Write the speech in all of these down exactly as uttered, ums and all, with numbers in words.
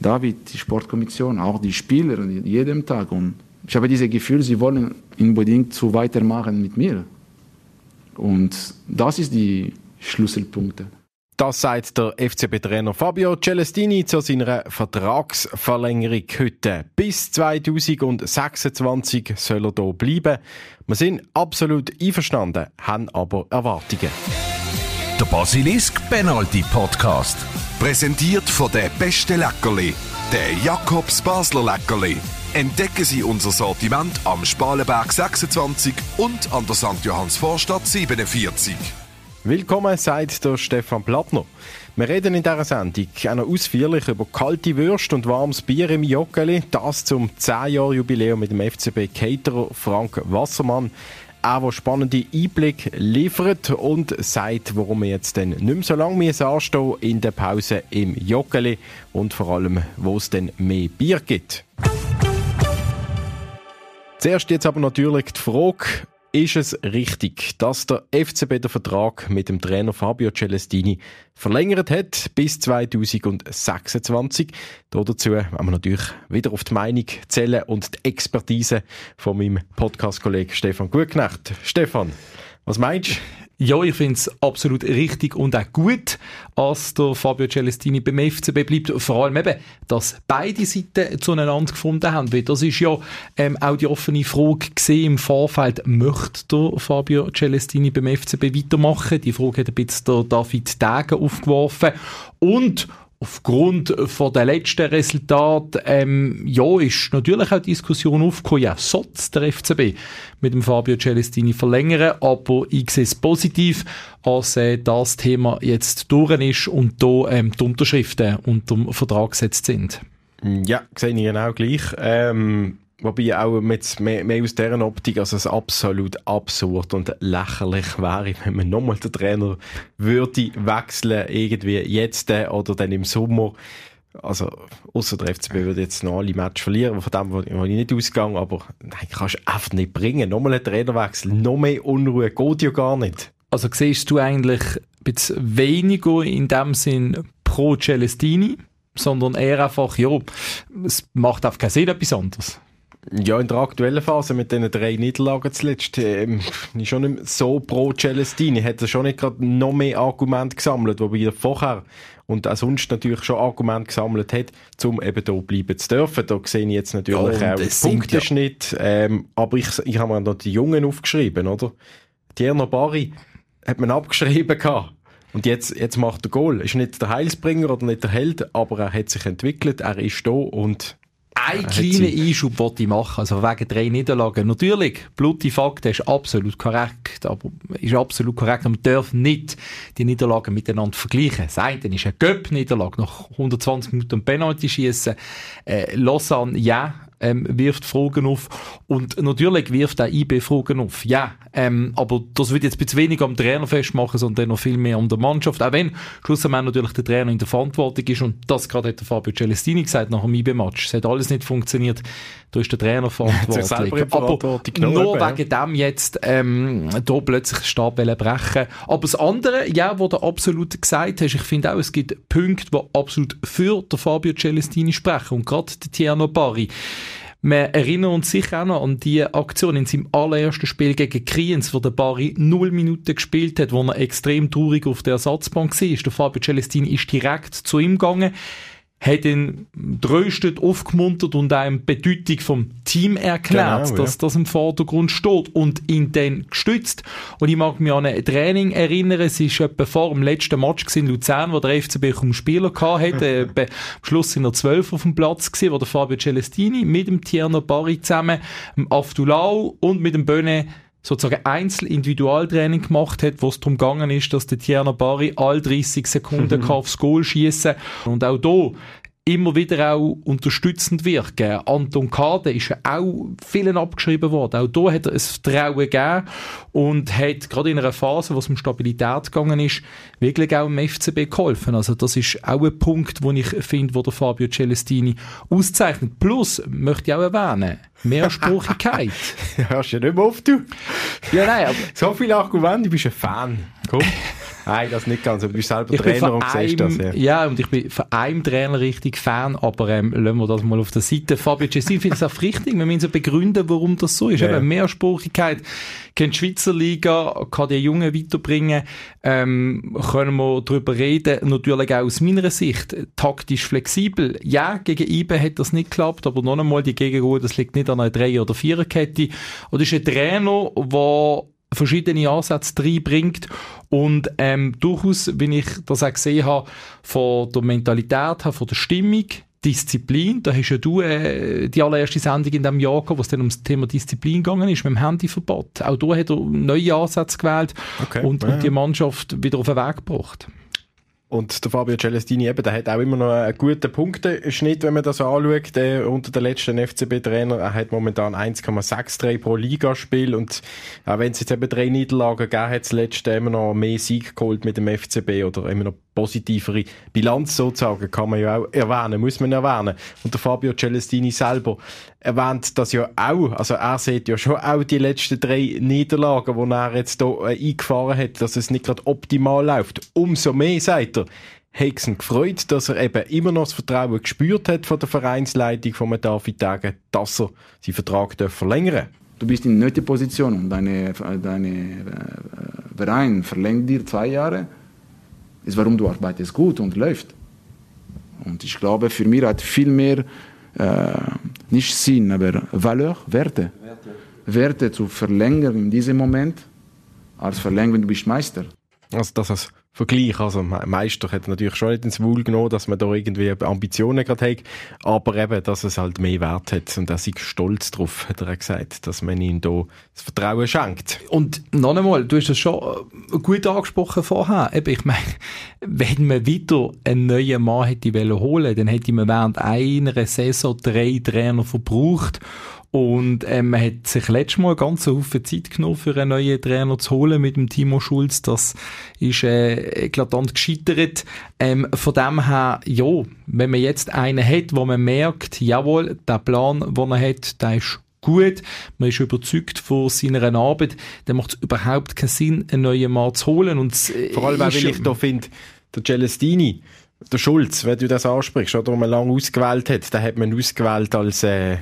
David, die Sportkommission, auch die Spieler, jeden Tag. Und ich habe dieses Gefühl, sie wollen unbedingt so weitermachen mit mir. Und das ist die Schlüsselpunkte. Das sagt der F C B-Trainer Fabio Celestini zu seiner Vertragsverlängerung heute. Bis zwanzig sechsundzwanzig soll er hier bleiben. Wir sind absolut einverstanden, haben aber Erwartungen. Der Basilisk Penalty Podcast. Präsentiert von der besten Leckerli, der Jakobs Basler Leckerli. Entdecken Sie unser Sortiment am Spalenberg sechsundzwanzig und an der Sankt Johanns Vorstadt siebenundvierzig. Willkommen, sagt der Stefan Plattner. Wir reden in dieser Sendung auch noch ausführlich über kalte Würste und warmes Bier im Joggeli. Das zum zehn Jahre Jubiläum mit dem F C B-Caterer Frank Wassermann. Er, der spannende Einblick liefert und sagt, warum wir jetzt dann nicht mehr so lange anstehen müssen in der Pause im Joggeli und vor allem, wo es dann mehr Bier gibt. Zuerst jetzt aber natürlich die Frage, ist es richtig, dass der F C B den Vertrag mit dem Trainer Fabio Celestini verlängert hat bis zwanzig sechsundzwanzig? Dazu werden wir natürlich wieder auf die Meinung zählen und die Expertise von meinem Podcast-Kollegen Stefan Gutknecht. Stefan, was meinst du? Ja, ich finde es absolut richtig und auch gut, dass der Fabio Celestini beim F C B bleibt. Vor allem eben, dass beide Seiten zueinander gefunden haben. Weil das ist ja ähm, auch die offene Frage gesehen im Vorfeld. Möchte der Fabio Celestini beim F C B weitermachen? Die Frage hat ein bisschen der David Degen aufgeworfen. Und aufgrund von der letzten Resultat, ähm, ja, ist natürlich auch die Diskussion aufgekommen, ja, soll der F C B mit dem Fabio Celestini verlängern, aber ich sehe es positiv, als äh, das Thema jetzt durch ist und da ähm, die Unterschriften unter dem Vertrag gesetzt sind. Ja, sehe ich genau gleich. Ähm Wobei auch mit mehr, mehr aus deren Optik, also es absolut absurd und lächerlich wäre, wenn man nochmal den Trainer würde wechseln, irgendwie jetzt oder dann im Sommer. Also, ausser der F C B würde jetzt noch alle Matches verlieren, von dem bin ich nicht ausgegangen, aber nein, kannst du einfach nicht bringen. Nochmal einen Trainerwechsel, noch mehr Unruhe, geht ja gar nicht. Also siehst du eigentlich ein bisschen weniger in dem Sinn pro Celestini, sondern eher einfach, ja, es macht einfach keinen Sinn, etwas anderes. Ja, in der aktuellen Phase mit diesen drei Niederlagen zuletzt ähm, ist schon nicht so pro Celestini. Hat er schon nicht gerade noch mehr Argumente gesammelt, wobei er vorher und auch sonst natürlich schon Argumente gesammelt hat, um eben hier bleiben zu dürfen. Da sehe ich jetzt natürlich ja, auch den Punkteschnitt. Ja. Ähm, aber ich, ich habe mir noch die Jungen aufgeschrieben, oder? Tierno Barry hat man abgeschrieben gehabt. Und jetzt, jetzt macht er Goal. Ist nicht der Heilsbringer oder nicht der Held, aber er hat sich entwickelt, er ist da und ein kleiner Einschub wollte ich machen, also wegen drei Niederlagen. Natürlich, blutige Fakten ist absolut korrekt, aber ist absolut korrekt, aber man darf nicht die Niederlagen miteinander vergleichen. Das eine ist eine Göpp-Niederlage nach hundertzwanzig Minuten Penalty schießen. Äh, Lausanne, ja, ähm, wirft Fragen auf und natürlich wirft auch I B Fragen auf. Ja, ähm, aber das wird jetzt ein bisschen weniger am Trainer festmachen, sondern noch viel mehr an der Mannschaft. Auch wenn schlussendlich natürlich der Trainer in der Verantwortung ist und das gerade hat der Fabio Celestini gesagt nach dem I B-Match. Es hat alles nicht funktioniert, da ist der Trainer verantwortlich. Aber nur wegen ja. dem jetzt ähm, da plötzlich den Stab brechen. Aber das andere, ja, was du absolut gesagt hast, ich finde auch, es gibt Punkte, die absolut für den Fabio Celestini sprechen und gerade der Tierno Barry. Wir erinnern uns sicher auch noch an die Aktion in seinem allerersten Spiel gegen Kriens, wo der Barry null Minuten gespielt hat, wo er extrem traurig auf der Ersatzbank war. Der Fabio Celestini ist direkt zu ihm gegangen, hat ihn tröstet, aufgemuntert und auch die Bedeutung vom Team erklärt, genau, dass ja. das im Vordergrund steht und ihn dann gestützt. Und ich mag mich an ein Training erinnern, es war etwa vor dem letzten Match in Luzern, wo der F C B kaum Spieler hatte. Am Schluss sind noch zwölf auf dem Platz gewesen, wo der Fabio Celestini mit dem Tierno Barry zusammen, dem Aftulau und mit dem Böne sozusagen Einzel-Individualtraining gemacht hat, wo es darum gegangen ist, dass der Tierno Barry all dreißig Sekunden mhm. aufs Goal schiessen kann. Und auch da immer wieder auch unterstützend wirken. Anton Kade ist ja auch vielen abgeschrieben worden. Auch da hat er ein Vertrauen gegeben und hat gerade in einer Phase, wo es um Stabilität gegangen ist, wirklich auch im F C B geholfen. Also das ist auch ein Punkt, wo ich finde, wo der Fabio Celestini auszeichnet. Plus, möchte ich auch erwähnen, Mehrsprachigkeit. Hörst du ja nicht mehr auf, du? Ja, nein, aber so viele Argumente, du bist ein Fan. Komm. Nein, das nicht ganz, aber du bist selber ich Trainer und einem, siehst das. Ja. ja, und ich bin von einem Trainer richtig Fan, aber ähm, lassen wir das mal auf der Seite. Fabio Cestini findet es auch richtig, wir müssen begründen, warum das so ist. Ja. Eben Mehrspurigkeit, kennt die Schweizer Liga, kann die Jungen weiterbringen, ähm, können wir darüber reden, natürlich auch aus meiner Sicht, taktisch flexibel. Ja, gegen I B hat das nicht geklappt, aber noch einmal, die Gegenruhe, das liegt nicht an einer Drei- oder Viererkette. Und das ist ein Trainer, der verschiedene Ansätze reinbringt und ähm, durchaus, wie ich das auch gesehen habe, von der Mentalität her, von der Stimmung, Disziplin, da hast ja du äh, die allererste Sendung in diesem Jahr gehabt, wo es dann um das Thema Disziplin gegangen ist, mit dem Handyverbot. Auch da hat er neue Ansätze gewählt okay. und, ja. und die Mannschaft wieder auf den Weg gebracht. Und der Fabio Celestini eben, der hat auch immer noch einen guten Punkteschnitt, wenn man das anschaut, der, unter den letzten F C B-Trainer. Er hat momentan eins Komma sechs drei pro Ligaspiel und auch wenn es jetzt eben drei Niederlagen gegeben hat, zuletzt immer noch mehr Sieg geholt mit dem F C B oder immer noch positivere Bilanz sozusagen, kann man ja auch erwähnen, muss man erwähnen. Und der Fabio Celestini selber erwähnt das ja auch, also er sieht ja schon auch die letzten drei Niederlagen, die er jetzt hier äh, eingefahren hat, dass es nicht gerade optimal läuft. Umso mehr, sagt er, hat es ihn gefreut, dass er eben immer noch das Vertrauen gespürt hat von der Vereinsleitung von David Degen, dass er seinen Vertrag verlängern darf. Du bist in nötiger Position und deine, deine äh, Verein verlängert dir zwei Jahre. Das ist, warum du arbeitest gut und läuft. Und ich glaube, für mich hat viel mehr, äh, nicht Sinn, aber Valeur, Werte. Werte. Werte zu verlängern in diesem Moment, als verlängern, wenn du bist Meister. Also das als Vergleich, also Meister hat natürlich schon nicht ins Wohl genommen, dass man da irgendwie Ambitionen gerade hat, aber eben, dass es halt mehr Wert hat und er sei stolz drauf, hat er gesagt, dass man ihm da das Vertrauen schenkt. Und noch einmal, du hast das schon gut angesprochen vorher, eben, ich meine, wenn man wieder einen neuen Mann hätte holen wollen, dann hätte man während einer Saison drei Trainer verbraucht. Und ähm, man hat sich letztes Mal ganz einen Haufen Zeit genommen, für einen neuen Trainer zu holen mit dem Timo Schulz. Das ist äh, eklatant gescheitert. Ähm, von dem her, ja, wenn man jetzt einen hat, wo man merkt, jawohl, der Plan, den er hat, der ist gut, man ist überzeugt von seiner Arbeit, dann macht es überhaupt keinen Sinn, einen neuen Mann zu holen. Und vor allem, weil ich da finde, der Celestini, der Schulz, wenn du das ansprichst, oder, den man lange ausgewählt hat, den hat man ausgewählt als äh,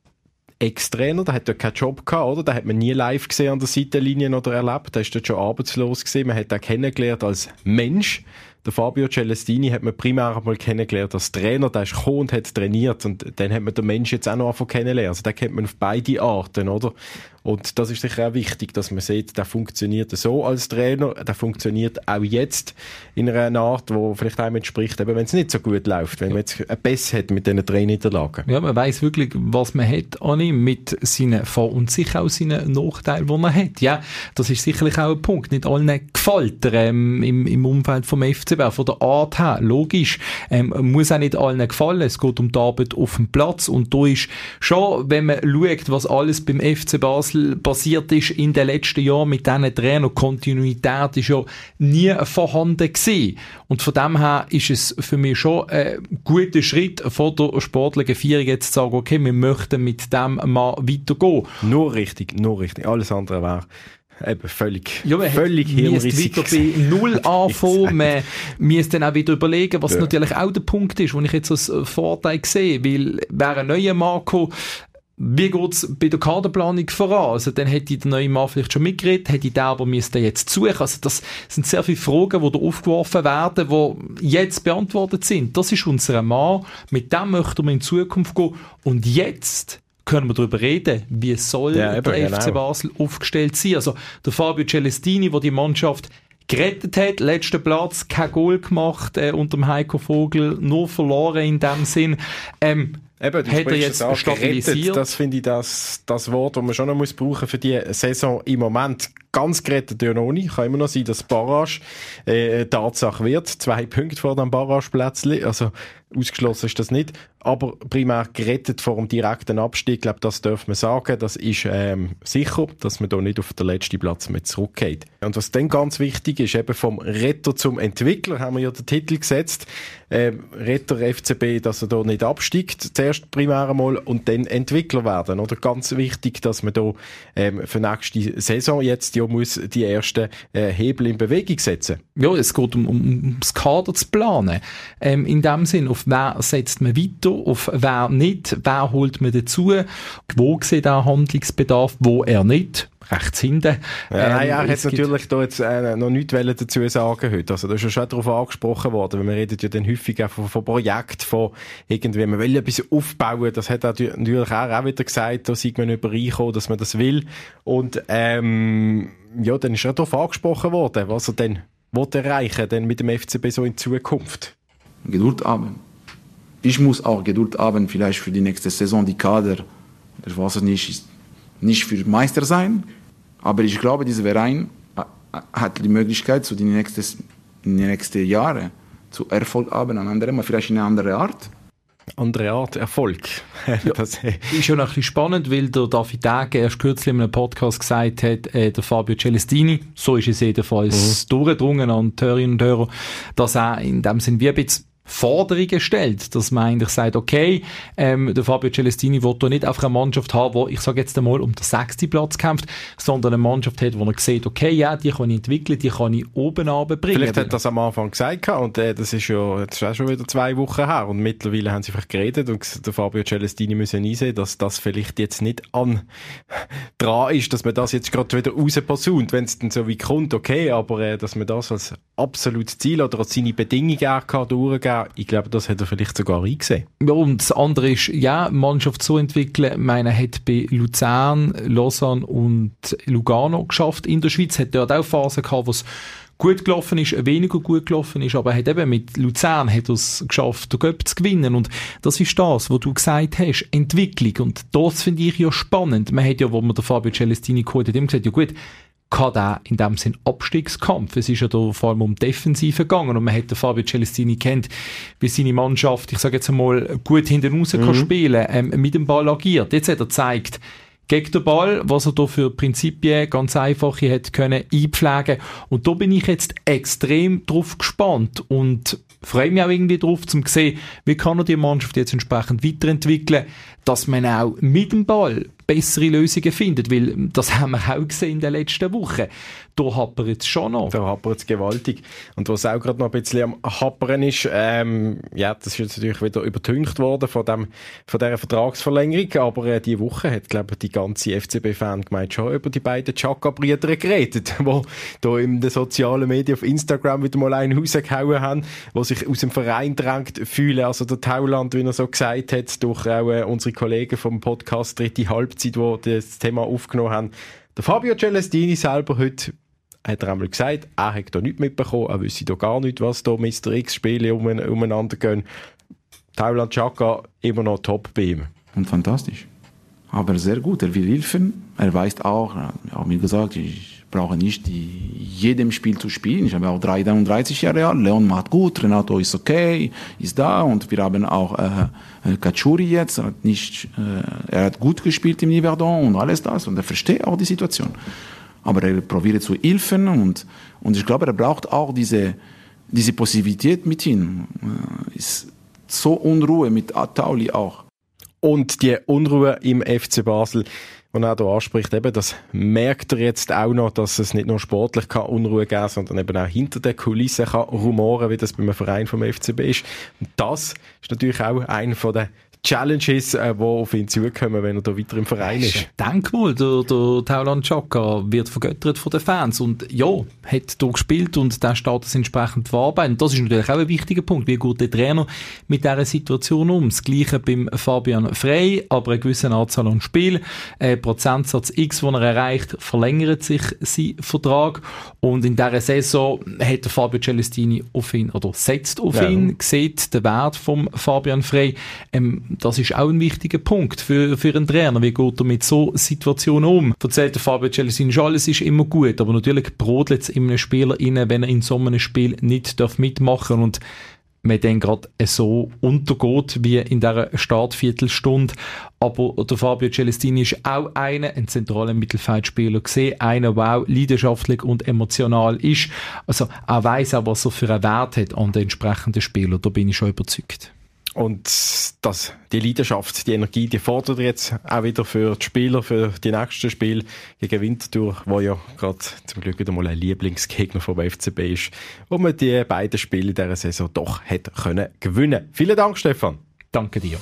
Ex-Trainer, der hat ja keinen Job gehabt, oder? Den hat man nie live gesehen an der Seitenlinie oder erlebt. Der ist dort schon arbeitslos gewesen. Man hat ihn kennengelernt als Mensch. Der Fabio Celestini hat man primär einmal kennengelernt als Trainer. Der ist gekommen und hat trainiert. Und dann hat man den Mensch jetzt auch noch angefangen kennenlernen. Also den kennt man auf beide Arten, oder? Und das ist sicher auch wichtig, dass man sieht, der funktioniert so als Trainer, der funktioniert auch jetzt in einer Art, die vielleicht einem entspricht, eben wenn es nicht so gut läuft, wenn man jetzt ein Biss hat mit diesen drei Niederlagen. Ja, man weiss wirklich, was man hat an ihm, mit seinen Vor- und sicher auch seinen Nachteilen, die man hat. Ja, das ist sicherlich auch ein Punkt. Nicht allen gefällt er ähm, im, im Umfeld vom F C B, von der Art her, logisch. Ähm, muss auch nicht allen gefallen. Es geht um die Arbeit auf dem Platz und da ist schon, wenn man schaut, was alles beim F C Basel passiert ist in den letzten Jahren mit diesen Trainern, Kontinuität ist ja nie vorhanden gewesen. Und von dem her ist es für mich schon ein guter Schritt von der sportlichen Führung jetzt zu sagen, okay, wir möchten mit dem mal weitergehen. Nur richtig, nur richtig. Alles andere wäre eben völlig, ja, völlig hirnrissig. Man wieder bei Null anfangen. Man muss dann auch wieder überlegen, was ja. natürlich auch der Punkt ist, den ich jetzt als Vorteil sehe. Weil, wäre ein neuer Marco, wie geht es bei der Kaderplanung voran? Also, dann hätte der neue Mann vielleicht schon mitgeredet, hätte der aber müsste jetzt suchen. Also, das sind sehr viele Fragen, die da aufgeworfen werden, die jetzt beantwortet sind. Das ist unser Mann. Mit dem möchten wir in Zukunft gehen. Und jetzt können wir darüber reden, wie soll ja, eben, der F C genau. Basel aufgestellt sein. Also, der Fabio Celestini, der die Mannschaft gerettet hat, letzter Platz, kein Goal gemacht äh, unter dem Heiko Vogel, nur verloren in dem Sinn. Ähm, Eben, du hat er jetzt auch stabilisiert. Gerettet, das finde ich das, das Wort, das man schon noch muss brauchen für die Saison im Moment. Ganz gerettet ja noch nicht. Kann immer noch sein, dass Barrage äh, Tatsache wird. Zwei Punkte vor dem Barrageplätzchen. Also ausgeschlossen ist das nicht. Aber primär gerettet vor dem direkten Abstieg. Ich glaube, das darf man sagen. Das ist ähm, sicher, dass man da nicht auf den letzten Platz mehr zurückgeht. Und was dann ganz wichtig ist, eben vom Retter zum Entwickler, haben wir ja den Titel gesetzt. Ähm, Retter F C B, dass er da nicht absteigt. Zuerst zuerst primär einmal und dann Entwickler werden. Oder ganz wichtig, dass man da ähm, für nächste Saison jetzt ja muss die ersten äh, Hebel in Bewegung setzen. Ja, es geht um, um, um das Kader zu planen. Ähm, in dem Sinn, auf wer setzt man weiter, auf wer nicht, wer holt man dazu, wo sieht der Handlungsbedarf, wo er nicht. Rechts hinten. Ja, ähm, nein, er hat natürlich da jetzt äh, noch nichts dazu sagen heute. Also da ist ja schon darauf angesprochen worden, weil wir reden ja dann häufig auch von, von Projekten, von irgendwie, man will etwas aufbauen, das hat er natürlich auch, auch wieder gesagt, da sieht man übereinkommen, dass man das will. Und ähm, ja, dann ist er darauf angesprochen worden, was er dann will erreichen denn mit dem F C B so in Zukunft. Geduld haben. Ich muss auch Geduld haben, vielleicht für die nächste Saison die Kader, ich weiß es nicht, ist nicht für Meister sein, aber ich glaube, dieser Verein hat die Möglichkeit, zu den nächsten, in den nächsten Jahren zu Erfolg haben, an anderem, vielleicht in einer anderen Art. Andere Art Erfolg. Ja, das ist schon ein bisschen spannend, weil der David Dage erst kürzlich in einem Podcast gesagt hat, äh, der Fabio Celestini, so ist es jedenfalls mhm. durchgedrungen an die Hörerinnen und Hörer, dass er in dem Sinn wie ein bisschen Forderungen stellt, dass man eigentlich sagt, okay, ähm, der Fabio Celestini will da nicht einfach eine Mannschaft haben, die, ich sage jetzt einmal, um den sechsten Platz kämpft, sondern eine Mannschaft hat, wo er sieht, okay, ja, die kann ich entwickeln, die kann ich oben runterbringen. Vielleicht hat er das am Anfang gesagt und äh, das ist ja das ist auch schon wieder zwei Wochen her und mittlerweile haben sie einfach geredet und der Fabio Celestini müssen einsehen, dass das vielleicht jetzt nicht an dran ist, dass man das jetzt gerade wieder rausposaunt, wenn es dann so wie kommt, okay, aber äh, dass man das als absolutes Ziel oder als seine Bedingungen kann durchgehen, ich glaube, das hat er vielleicht sogar eingesehen. Ja, und das andere ist, ja, Mannschaft so entwickeln. Ich meine, er hat bei Luzern, Lausanne und Lugano geschafft. In der Schweiz hat er dort auch Phasen gehabt, wo es gut gelaufen ist, weniger gut gelaufen ist, aber er hat eben mit Luzern hat es geschafft, den Cup zu gewinnen. Und das ist das, was du gesagt hast, Entwicklung. Und das finde ich ja spannend. Man hat ja, wo man den Fabio Celestini geholt hat, immer gesagt, ja gut, kann der in dem Sinn Abstiegskampf. Es ist ja da vor allem um Defensive gegangen und man hat den Fabio Celestini kennt, wie seine Mannschaft, ich sage jetzt einmal, gut hinten raus mhm. kann spielen, ähm, mit dem Ball agiert. Jetzt hat er gezeigt, gegen den Ball, was er da für Prinzipien ganz einfache hat können einpflegen. Und da bin ich jetzt extrem drauf gespannt und freue mich auch irgendwie drauf, zum sehen, wie kann er die Mannschaft jetzt entsprechend weiterentwickeln, dass man auch mit dem Ball bessere Lösungen findet, weil das haben wir auch gesehen in den letzten Wochen. Da hapert es schon noch. Da hapert es gewaltig. Und was auch gerade noch ein bisschen am Hapern ist, ähm, ja, das ist jetzt natürlich wieder übertüncht worden von, dem, von dieser Vertragsverlängerung, aber äh, diese Woche hat, glaube ich, die ganze F C B-Fangemeinde schon über die beiden Xhaka-Brüder geredet, die da in den sozialen Medien auf Instagram wieder mal einen rausgehauen haben, die sich aus dem Verein drängt fühlen. Also der Tauland, wie er so gesagt hat, durch auch äh, unsere Kollegen vom Podcast «Dritte Halbzeit», die das Thema aufgenommen haben. Der Fabio Celestini selber heute hat er einmal gesagt, er hat da nichts mitbekommen, er wüsste da gar nicht, was da Mister X-Spiele um, umeinander gehen. Tauland Xhaka immer noch top bei ihm. Und fantastisch. Aber sehr gut, er will helfen. Er weiß auch, er hat mir gesagt, ich brauche nicht die, jedem Spiel zu spielen. Ich habe auch dreiunddreißig Jahre alt, Leon macht gut, Renato ist okay, ist da und wir haben auch äh, Kachuri jetzt, er hat, nicht, äh, er hat gut gespielt im Yverdon und alles das und er versteht auch die Situation. Aber er probiert zu helfen und, und ich glaube, er braucht auch diese, diese Positivität mit ihm. Äh, ist so Unruhe mit Atauli auch. Und die Unruhe im F C Basel, die er hier anspricht, eben, das merkt er jetzt auch noch, dass es nicht nur sportlich kann Unruhe geben kann, sondern eben auch hinter den Kulissen kann rumoren, wie das beim Verein vom F C B ist. Und das ist natürlich auch einer von den Challenges, äh, die auf ihn zukommen, wenn er da weiter im Verein ist. ist. Denkmal, der, der Tauland Xhaka wird vergöttert von den Fans und ja, hat hier gespielt und der Status entsprechend verarbeitet. Das ist natürlich auch ein wichtiger Punkt. Wie geht der Trainer mit dieser Situation um? Das Gleiche beim Fabian Frey, aber eine gewisse Anzahl an Spielen, ein Prozentsatz X, den er erreicht, verlängert sich sein Vertrag und in dieser Saison hat der Fabio Celestini auf ihn, oder setzt auf ja. ihn, sieht den Wert vom Fabian Frey. Ähm, Das ist auch ein wichtiger Punkt für, für einen Trainer. Wie geht er mit so Situationen um? Erzählt der Fabio Celestini, alles ist immer gut, aber natürlich brodelt es in einem Spieler rein, wenn er in so einem Spiel nicht darf mitmachen und man dann gerade so untergeht wie in dieser Startviertelstunde. Aber der Fabio Celestini ist auch einer, ein zentraler Mittelfeldspieler gesehen, einer, der auch leidenschaftlich und emotional ist. Also er weiss auch, was er für einen Wert hat an den entsprechenden Spielern. Da bin ich schon überzeugt. Und das, die Leidenschaft, die Energie, die fordert jetzt auch wieder für die Spieler, für die nächsten Spiele gegen Winterthur, wo ja gerade zum Glück wieder mal ein Lieblingsgegner vom F C B ist, wo man die beiden Spiele in dieser Saison doch hätte können gewinnen. Vielen Dank, Stefan. Danke dir.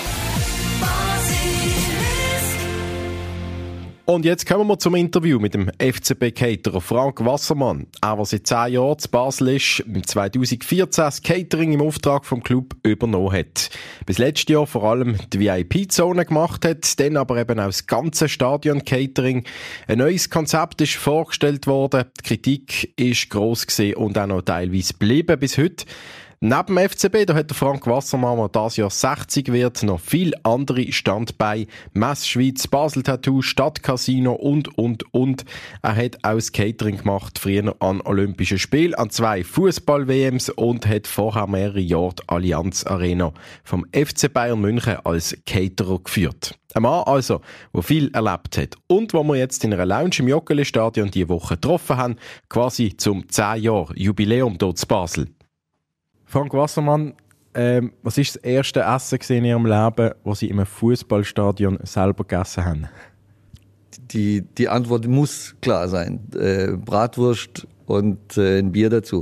Und jetzt kommen wir zum Interview mit dem F C B-Caterer Frank Wassermann. Er, der seit zehn Jahren zu Basel ist, im zweitausendvierzehn das Catering im Auftrag vom Club übernommen hat. Bis letztes Jahr vor allem die V I P-Zone gemacht hat, dann aber eben auch das ganze Stadion-Catering. Ein neues Konzept ist vorgestellt worden, die Kritik ist gross gewesen und auch noch teilweise geblieben bis heute. Neben dem F C B, da hat der Frank Wassermann, der dieses Jahr sechzig wird, noch viele andere Standbeine. Messschweiz, Basel Tattoo, Stadtcasino und, und, und. Er hat auch das Catering gemacht, früher an Olympischen Spielen, an zwei Fußball-W Ms und hat vorher mehrere Jahre die Allianz Arena vom F C Bayern München als Caterer geführt. Ein Mann also, der viel erlebt hat und wo wir jetzt in einer Lounge im Joggeli-Stadion diese Woche getroffen haben, quasi zum zehn Jahr Jubiläum dort in Basel. Frank Wassermann, ähm, was war das erste Essen in Ihrem Leben, das Sie im Fußballstadion selber gegessen haben? Die, die Antwort muss klar sein. Äh, Bratwurst und äh, ein Bier dazu.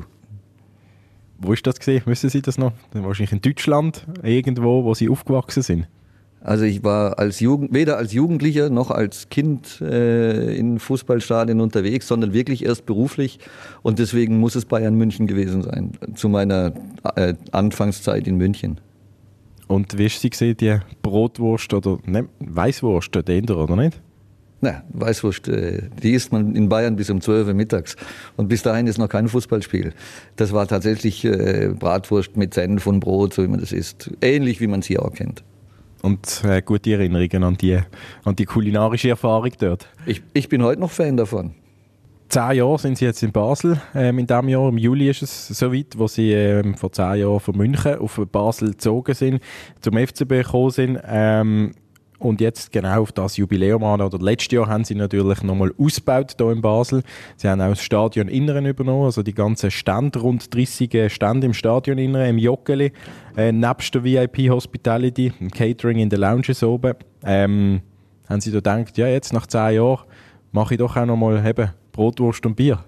Wo war das gewesen? Wissen Sie das noch? Wahrscheinlich in Deutschland, irgendwo, wo Sie aufgewachsen sind. Also ich war als Jugend, weder als Jugendlicher noch als Kind äh, in Fußballstadien unterwegs, sondern wirklich erst beruflich. Und deswegen muss es Bayern München gewesen sein, zu meiner äh, Anfangszeit in München. Und wie war sie gesehen, die Brotwurst oder ne, Weißwurst, der Inder, oder nicht? Na, Weißwurst, äh, die isst man in Bayern bis um zwölf Uhr mittags. Und bis dahin ist noch kein Fußballspiel. Das war tatsächlich äh, Bratwurst mit Senf und Brot, so wie man das isst. Ähnlich wie man es hier auch kennt. Und äh, gute Erinnerungen an die, an die kulinarische Erfahrung dort. Ich, ich bin heute noch Fan davon. Zehn Jahre sind Sie jetzt in Basel. Ähm, in diesem Jahr, im Juli ist es soweit, wo Sie ähm, vor zehn Jahren von München auf Basel gezogen sind, zum F C B gekommen sind. Ähm, und jetzt genau auf das Jubiläum an, oder letztes Jahr haben Sie natürlich nochmal ausgebaut hier in Basel. Sie haben auch das Stadion Inneren übernommen, also die ganzen Stände, rund dreissig Stände im Stadion Inneren, im Joggeli, äh, nebst der V I P Hospitality, im Catering in den Lounges oben. Ähm, haben Sie da gedacht, ja jetzt nach zehn Jahren mache ich doch auch nochmal eben Brotwurst und Bier?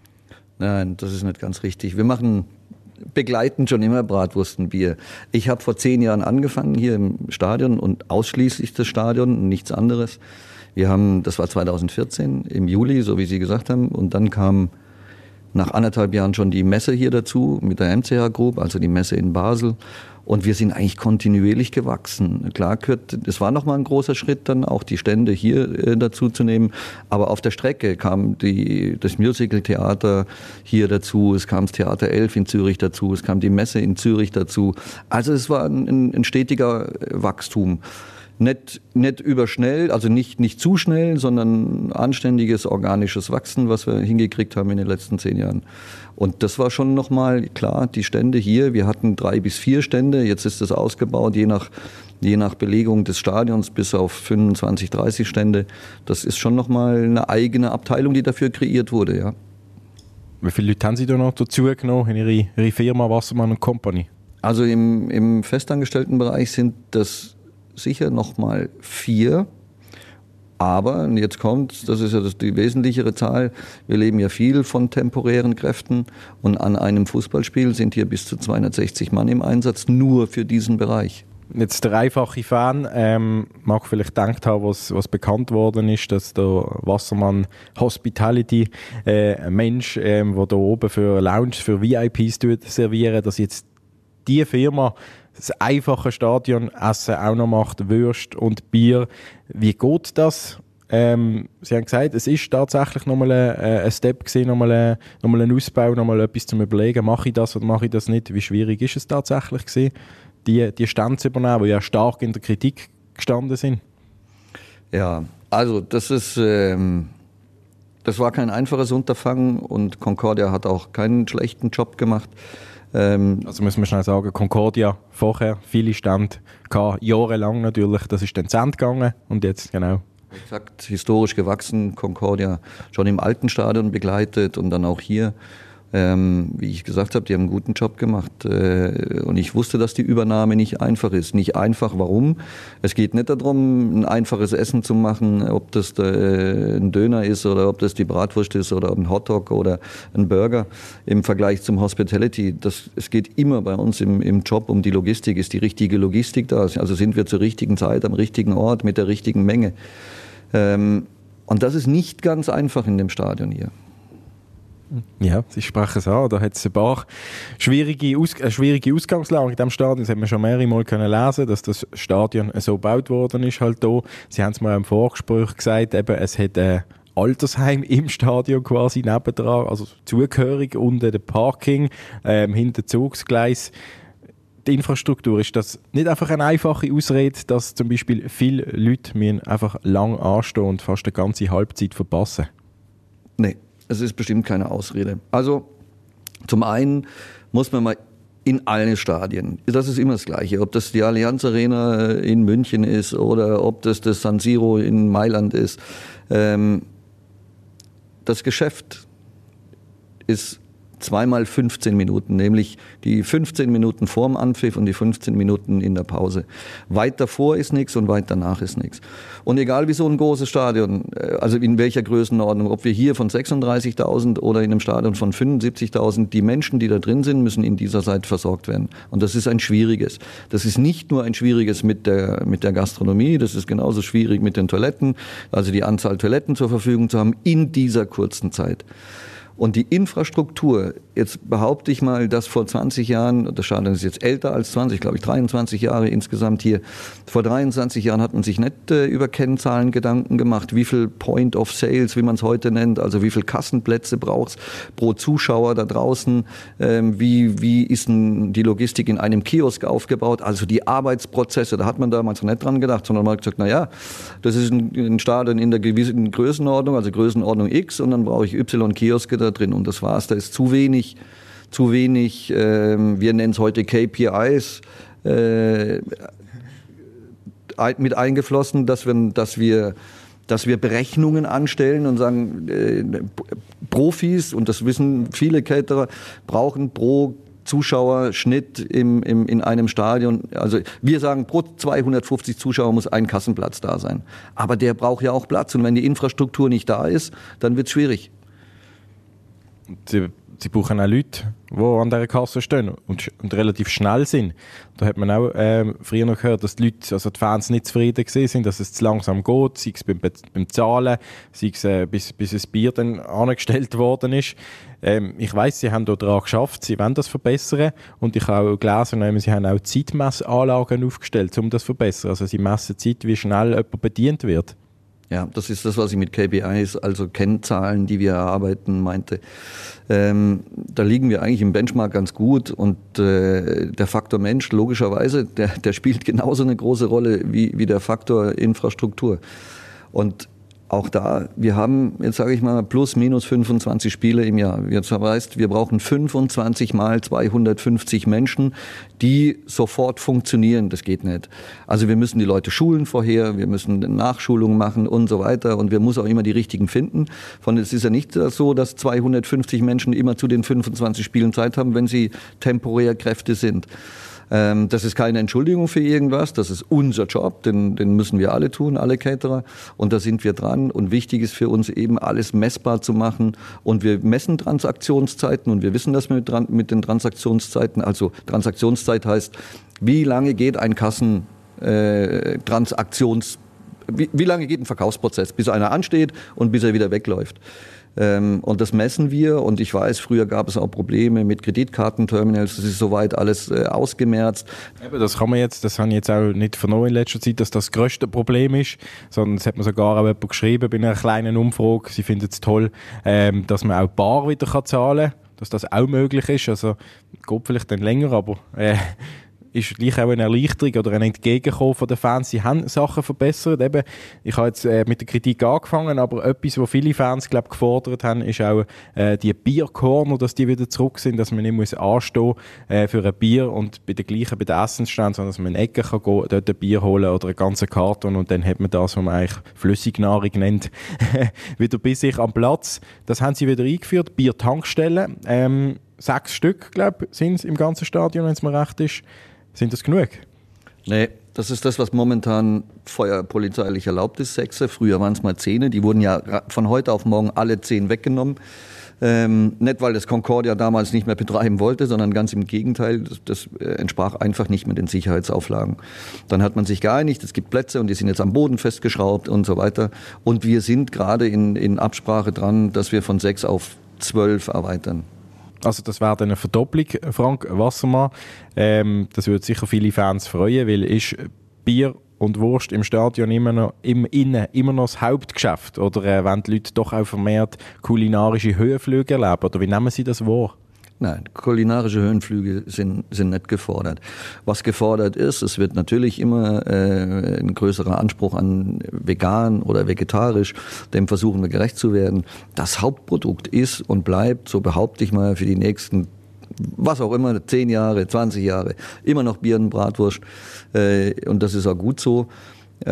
Nein, das ist nicht ganz richtig. Wir machen begleiten schon immer Bratwurst und Bier. Ich habe vor zehn Jahren angefangen hier im Stadion und ausschließlich das Stadion, nichts anderes. Wir haben, das war zweitausendvierzehn im Juli, so wie Sie gesagt haben, und dann kam nach anderthalb Jahren schon die Messe hier dazu mit der M C H Group, also die Messe in Basel. Und wir sind eigentlich kontinuierlich gewachsen. Klar, es war nochmal ein großer Schritt, dann auch die Stände hier äh, dazu zu nehmen. Aber auf der Strecke kam die, das Musical-Theater hier dazu, es kam das Theater elf in Zürich dazu, es kam die Messe in Zürich dazu. Also es war ein, ein stetiger Wachstum. Nicht, nicht überschnell, also nicht, nicht zu schnell, sondern anständiges, organisches Wachsen, was wir hingekriegt haben in den letzten zehn Jahren. Und das war schon nochmal klar, die Stände hier, wir hatten drei bis vier Stände, jetzt ist das ausgebaut, je nach, je nach Belegung des Stadions bis auf fünfundzwanzig, dreißig Stände. Das ist schon nochmal eine eigene Abteilung, die dafür kreiert wurde, ja. Wie viele Leute haben Sie da noch dazu genommen in Ihre, Ihre Firma Wassermann und Company? Also im, im Festangestelltenbereich sind das sicher nochmal vier. Aber, und jetzt kommt, das ist ja das, die wesentlichere Zahl, wir leben ja viel von temporären Kräften und an einem Fußballspiel sind hier bis zu zweihundertsechzig Mann im Einsatz, nur für diesen Bereich. Jetzt der einfache Fan ähm, mag vielleicht gedacht haben, was, was bekannt worden ist, dass der Wassermann Hospitality, äh, ein Mensch, ähm, der da oben für Lounge, für V I Ps servieren, dass jetzt die Firma das einfache Stadionessen auch noch macht, Würst und Bier. Wie geht das? Ähm, Sie haben gesagt, es ist tatsächlich nochmal ein, ein Step gewesen, nochmal ein, nochmal ein Ausbau, nochmal etwas zum Überlegen, mache ich das oder mache ich das nicht? Wie schwierig ist es tatsächlich gewesen, die, die Stände zu übernehmen, die ja stark in der Kritik gestanden sind? Ja, also das ist, ähm, das war kein einfaches Unterfangen und Concordia hat auch keinen schlechten Job gemacht. Also müssen wir schnell sagen, Concordia vorher viele Stände gehabt, jahrelang natürlich, das ist dann zu Ende gegangen und jetzt genau. Exakt, historisch gewachsen, Concordia schon im alten Stadion begleitet und dann auch hier. Ähm, wie ich gesagt habe, die haben einen guten Job gemacht. Äh, und ich wusste, dass die Übernahme nicht einfach ist. Nicht einfach, warum? Es geht nicht darum, ein einfaches Essen zu machen, ob das äh, ein Döner ist oder ob das die Bratwurst ist oder ein Hotdog oder ein Burger im Vergleich zum Hospitality. Das, es geht immer bei uns im, im Job um die Logistik. Ist die richtige Logistik da? Also sind wir zur richtigen Zeit am richtigen Ort mit der richtigen Menge? Ähm, und das ist nicht ganz einfach in dem Stadion hier. Ja, Sie sprechen es an. Da hat es ein paar schwierige, Aus- eine schwierige Ausgangslage in diesem Stadion. Das hat man schon mehrere Mal können lesen, dass das Stadion so gebaut worden ist. Halt da. Sie haben es mal im Vorgespräch gesagt, eben, es hat ein Altersheim im Stadion quasi nebendran, also zugehörig, unten der Parking, ähm, hinter Zugsgleis. Die Infrastruktur, ist das nicht einfach eine einfache Ausrede, dass zum Beispiel viele Leute müssen einfach lang anstehen und fast eine ganze Halbzeit verpassen? Nee. Es ist bestimmt keine Ausrede. Also zum einen muss man mal in alle Stadien, das ist immer das Gleiche, ob das die Allianz Arena in München ist oder ob das das San Siro in Mailand ist. Ähm, das Geschäft ist zweimal fünfzehn Minuten, nämlich die fünfzehn Minuten vorm Anpfiff und die fünfzehn Minuten in der Pause. Weit davor ist nichts und weit danach ist nichts. Und egal wie so ein großes Stadion, also in welcher Größenordnung, ob wir hier von sechsunddreißigtausend oder in einem Stadion von fünfundsiebzigtausend, die Menschen, die da drin sind, müssen in dieser Zeit versorgt werden. Und das ist ein schwieriges. Das ist nicht nur ein schwieriges mit der, mit der Gastronomie, das ist genauso schwierig mit den Toiletten, also die Anzahl Toiletten zur Verfügung zu haben in dieser kurzen Zeit. Und die Infrastruktur, jetzt behaupte ich mal, dass vor zwanzig Jahren, das Stadion ist jetzt älter als zwanzig, glaube ich dreiundzwanzig Jahre insgesamt hier, vor dreiundzwanzig Jahren hat man sich nicht äh, über Kennzahlen Gedanken gemacht, wie viel Point of Sales, wie man es heute nennt, also wie viel Kassenplätze braucht es pro Zuschauer da draußen, ähm, wie, wie ist denn die Logistik in einem Kiosk aufgebaut, also die Arbeitsprozesse, da hat man damals noch nicht dran gedacht, sondern man hat gesagt, na ja, das ist ein, ein Stadion in der gewissen Größenordnung, also Größenordnung X und dann brauche ich Y Kioske da drin und das war's. Da ist zu wenig, zu wenig, äh, wir nennen es heute K P Is, äh, mit eingeflossen, dass wir, dass wir, dass wir Berechnungen anstellen und sagen, äh, Profis, und das wissen viele Caterer, brauchen pro Zuschauerschnitt im, im, in einem Stadion, also wir sagen, pro zweihundertfünfzig Zuschauer muss ein Kassenplatz da sein. Aber der braucht ja auch Platz und wenn die Infrastruktur nicht da ist, dann wird es schwierig. Sie, sie brauchen auch Leute, die an dieser Kasse stehen und, und relativ schnell sind. Da hat man auch ähm, früher noch gehört, dass die Leute, also die Fans nicht zufrieden gewesen sind, dass es zu langsam geht, sei es beim, beim Zahlen, sei es äh, bis, bis ein Bier dann angestellt worden ist. Ähm, ich weiss, sie haben daran geschafft, sie wollen das verbessern und ich habe auch gelesen, sie haben auch Zeitmessanlagen aufgestellt, um das zu verbessern. Also sie messen Zeit, wie schnell jemand bedient wird. Ja, das ist das, was ich mit K P Is, also Kennzahlen, die wir erarbeiten, meinte. Ähm, da liegen wir eigentlich im Benchmark ganz gut und äh, der Faktor Mensch, logischerweise, der, der spielt genauso eine große Rolle wie, wie der Faktor Infrastruktur. Und auch da, wir haben, jetzt sage ich mal, plus minus fünfundzwanzig Spiele im Jahr. Jetzt heißt, wir brauchen fünfundzwanzig mal zweihundertfünfzig Menschen, die sofort funktionieren. Das geht nicht. Also wir müssen die Leute schulen vorher, wir müssen Nachschulungen machen und so weiter und wir müssen auch immer die richtigen finden. Von es ist ja nicht so, dass zweihundertfünfzig Menschen immer zu den fünfundzwanzig Spielen Zeit haben, wenn sie temporär Kräfte sind. Ähm, das ist keine Entschuldigung für irgendwas, das ist unser Job, den, den müssen wir alle tun, alle Caterer, und da sind wir dran und wichtig ist für uns eben alles messbar zu machen und wir messen Transaktionszeiten und wir wissen das mit, mit den Transaktionszeiten, also Transaktionszeit heißt, wie lange geht ein Kassen äh, Transaktions, wie, wie lange geht ein Verkaufsprozess, bis einer ansteht und bis er wieder wegläuft. Ähm, und das messen wir und ich weiß, früher gab es auch Probleme mit Kreditkartenterminals, das ist soweit alles äh, ausgemerzt. Eben, das kann man jetzt, das habe ich jetzt auch nicht vernommen in letzter Zeit, dass das grösste Problem ist, sondern es hat mir sogar auch jemand geschrieben bei einer kleinen Umfrage, sie finden es toll, ähm, dass man auch bar wieder kann zahlen kann, dass das auch möglich ist, also geht vielleicht dann länger, aber äh, ist gleich auch eine Erleichterung oder ein Entgegenkommen von den Fans. Sie haben Sachen verbessert. Eben, ich habe jetzt äh, mit der Kritik angefangen, aber etwas, was viele Fans glaub, gefordert haben, ist auch äh, die Bierkorner, dass die wieder zurück sind, dass man nicht muss anstehen äh, für ein Bier und bei der gleichen bei den Essensständen, sondern dass man in Ecke kann gehen, dort ein Bier holen oder einen ganzen Karton und dann hat man das, was man eigentlich Flüssignahrung nennt, wieder bei sich am Platz. Das haben sie wieder eingeführt. Biertankstellen, ähm, sechs Stück, glaube ich, sind es im ganzen Stadion, wenn es mir recht ist. Sind das genug? Nee, das ist das, was momentan feuerpolizeilich erlaubt ist, sechse. Früher waren es mal zehn. Die wurden ja von heute auf morgen alle zehn weggenommen. Ähm, nicht, weil das Concordia damals nicht mehr betreiben wollte, sondern ganz im Gegenteil. Das, das äh, entsprach einfach nicht mehr den Sicherheitsauflagen. Dann hat man sich geeinigt, es gibt Plätze und die sind jetzt am Boden festgeschraubt und so weiter. Und wir sind gerade in, in Absprache dran, dass wir von sechs auf zwölf erweitern. Also das wäre dann eine Verdopplung, Frank Wassermann. Ähm, das würde sicher viele Fans freuen, weil ist Bier und Wurst im Stadion immer noch, im Innen immer noch das Hauptgeschäft? Oder äh, wollen die Leute doch auch vermehrt kulinarische Höhenflüge erleben? Oder wie nehmen Sie das wahr? Nein, kulinarische Höhenflüge sind, sind nicht gefordert. Was gefordert ist, es wird natürlich immer äh, ein größerer Anspruch an vegan oder vegetarisch, dem versuchen wir gerecht zu werden. Das Hauptprodukt ist und bleibt, so behaupte ich mal, für die nächsten, was auch immer, zehn Jahre, zwanzig Jahre, immer noch Bier und Bratwurst. Äh, und das ist auch gut so. Äh,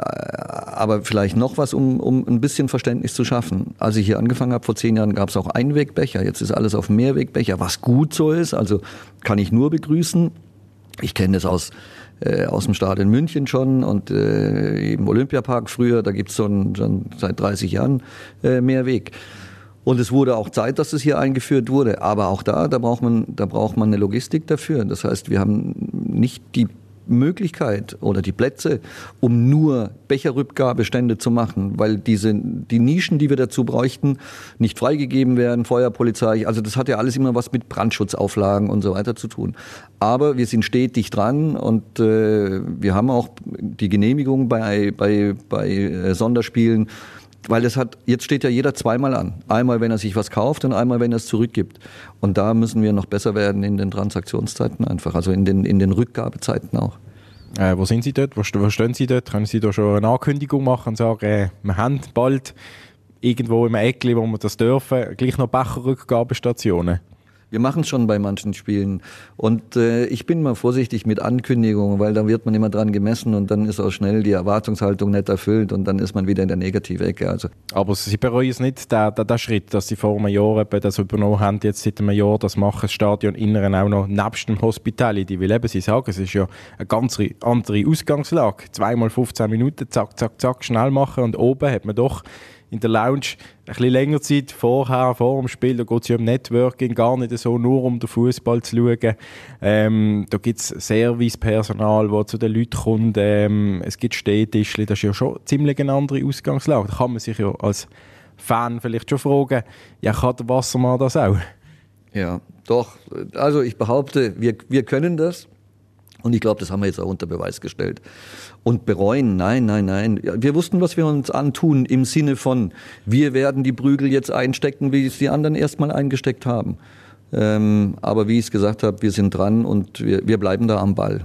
aber vielleicht noch was, um, um ein bisschen Verständnis zu schaffen. Als ich hier angefangen habe, vor zehn Jahren, gab es auch Einwegbecher. Jetzt ist alles auf Mehrwegbecher, was gut so ist. Also kann ich nur begrüßen. Ich kenne das aus, äh, aus dem Stadion München schon und äh, im Olympiapark früher. Da gibt es schon, schon seit dreißig Jahren äh, Mehrweg. Und es wurde auch Zeit, dass es hier eingeführt wurde. Aber auch da, da braucht man, da braucht man eine Logistik dafür. Das heißt, wir haben nicht die Möglichkeit oder die Plätze, um nur Becherrückgabestände zu machen, weil diese, die Nischen, die wir dazu bräuchten, nicht freigegeben werden, Feuerpolizei, also das hat ja alles immer was mit Brandschutzauflagen und so weiter zu tun. Aber wir sind stetig dran und äh, wir haben auch die Genehmigung bei, bei, bei äh, Sonderspielen, weil das hat, jetzt steht ja jeder zweimal an. Einmal, wenn er sich was kauft und einmal, wenn er es zurückgibt. Und da müssen wir noch besser werden in den Transaktionszeiten einfach, also in den, in den Rückgabezeiten auch. Äh, wo sind Sie dort? Wo, wo stehen Sie dort? Können Sie da schon eine Ankündigung machen und sagen, äh, wir haben bald irgendwo im Eckli, wo wir das dürfen, gleich noch Becherrückgabestationen? Wir machen es schon bei manchen Spielen und äh, ich bin mal vorsichtig mit Ankündigungen, weil da wird man immer dran gemessen und dann ist auch schnell die Erwartungshaltung nicht erfüllt und dann ist man wieder in der Negativecke. Also. Aber Sie bereuen es nicht, den, den, den Schritt, dass Sie vor einem Jahr das übernommen haben, jetzt seit einem Jahr, das machen das Stadion Inneren auch noch nebst dem Hospitality, weil eben Sie sagen, es ist ja eine ganz andere Ausgangslage. Zweimal fünfzehn Minuten, zack, zack, zack, schnell machen und oben hat man doch in der Lounge ein bisschen länger Zeit vorher, vor dem Spiel, da geht es ja um Networking, gar nicht so nur um den Fußball zu schauen. Ähm, da gibt es Servicepersonal, das zu den Leuten kommt, ähm, es gibt Stehtischchen, das ist ja schon ziemlich eine andere Ausgangslage. Da kann man sich ja als Fan vielleicht schon fragen, ja, kann der Wassermann das auch? Ja, doch. Also ich behaupte, wir, wir können das. Und ich glaube, das haben wir jetzt auch unter Beweis gestellt. Und bereuen, nein, nein, nein. Wir wussten, was wir uns antun im Sinne von, wir werden die Prügel jetzt einstecken, wie es die anderen erstmal eingesteckt haben. Ähm, aber wie ich es gesagt habe, wir sind dran und wir, wir bleiben da am Ball.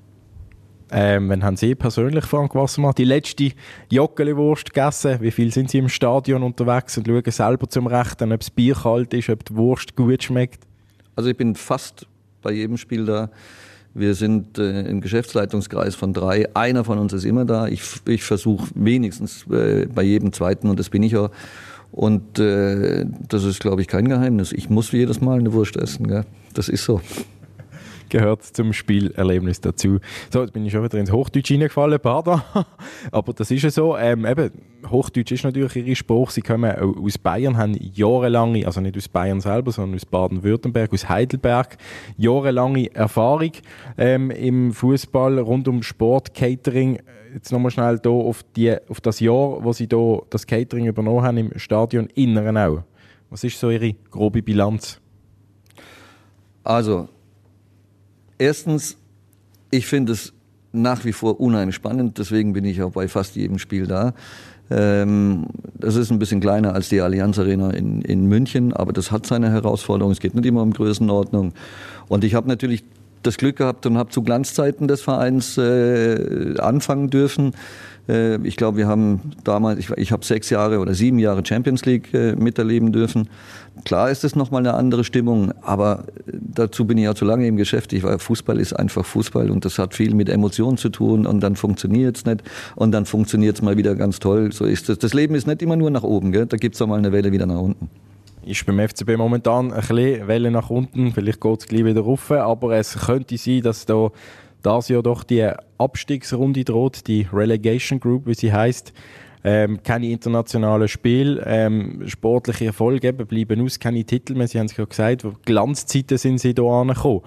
Ähm, wann haben Sie persönlich, Frank Wassermann, die letzte Joggeli-Wurst gegessen? Wie viel sind Sie im Stadion unterwegs und schauen selber zum Rechten, ob das Bier kalt ist, ob die Wurst gut schmeckt? Also ich bin fast bei jedem Spiel da. Wir sind äh, im Geschäftsleitungskreis von drei. Einer von uns ist immer da. Ich, ich versuche wenigstens äh, bei jedem Zweiten, und das bin ich auch. Und äh, das ist, glaube ich, kein Geheimnis. Ich muss jedes Mal eine Wurst essen. Gell? Das ist so. Gehört zum Spielerlebnis dazu. So, jetzt bin ich schon wieder ins Hochdeutsch reingefallen, pardon. Aber das ist ja so. Ähm, eben, Hochdeutsch ist natürlich ihre Sprache. Sie kommen aus Bayern, haben jahrelange, also nicht aus Bayern selber, sondern aus Baden-Württemberg, aus Heidelberg, jahrelange Erfahrung ähm, im Fußball rund um Sport, Catering. Jetzt nochmal schnell hier auf, die, auf das Jahr, wo Sie hier das Catering übernommen haben im Stadion Inneren auch. Was ist so Ihre grobe Bilanz? Also, erstens, ich finde es nach wie vor unheimlich spannend, deswegen bin ich auch bei fast jedem Spiel da. Ähm, das ist ein bisschen kleiner als die Allianz Arena in, in München, aber das hat seine Herausforderungen. Es geht nicht immer um Größenordnung. Und ich habe natürlich das Glück gehabt und habe zu Glanzzeiten des Vereins äh, anfangen dürfen. Äh, ich glaube, wir haben damals, ich, ich habe sechs Jahre oder sieben Jahre Champions League äh, miterleben dürfen. Klar ist es nochmal eine andere Stimmung, aber dazu bin ich ja zu lange im Geschäft. Ich war, Fußball ist einfach Fußball und das hat viel mit Emotionen zu tun und dann funktioniert es nicht und dann funktioniert es mal wieder ganz toll. So ist es. Das Leben ist nicht immer nur nach oben, gell? Da gibt es auch mal eine Welle wieder nach unten. Ist beim F C B momentan ein bisschen Welle nach unten, vielleicht geht es gleich wieder rauf, aber es könnte sein, dass da das Jahr doch die Abstiegsrunde droht, die Relegation Group, wie sie heisst. Ähm, keine internationalen Spiele, ähm, sportliche Erfolge eben, bleiben aus, keine Titel mehr, Sie haben es gerade gesagt, Glanzzeiten sind Sie hier angekommen.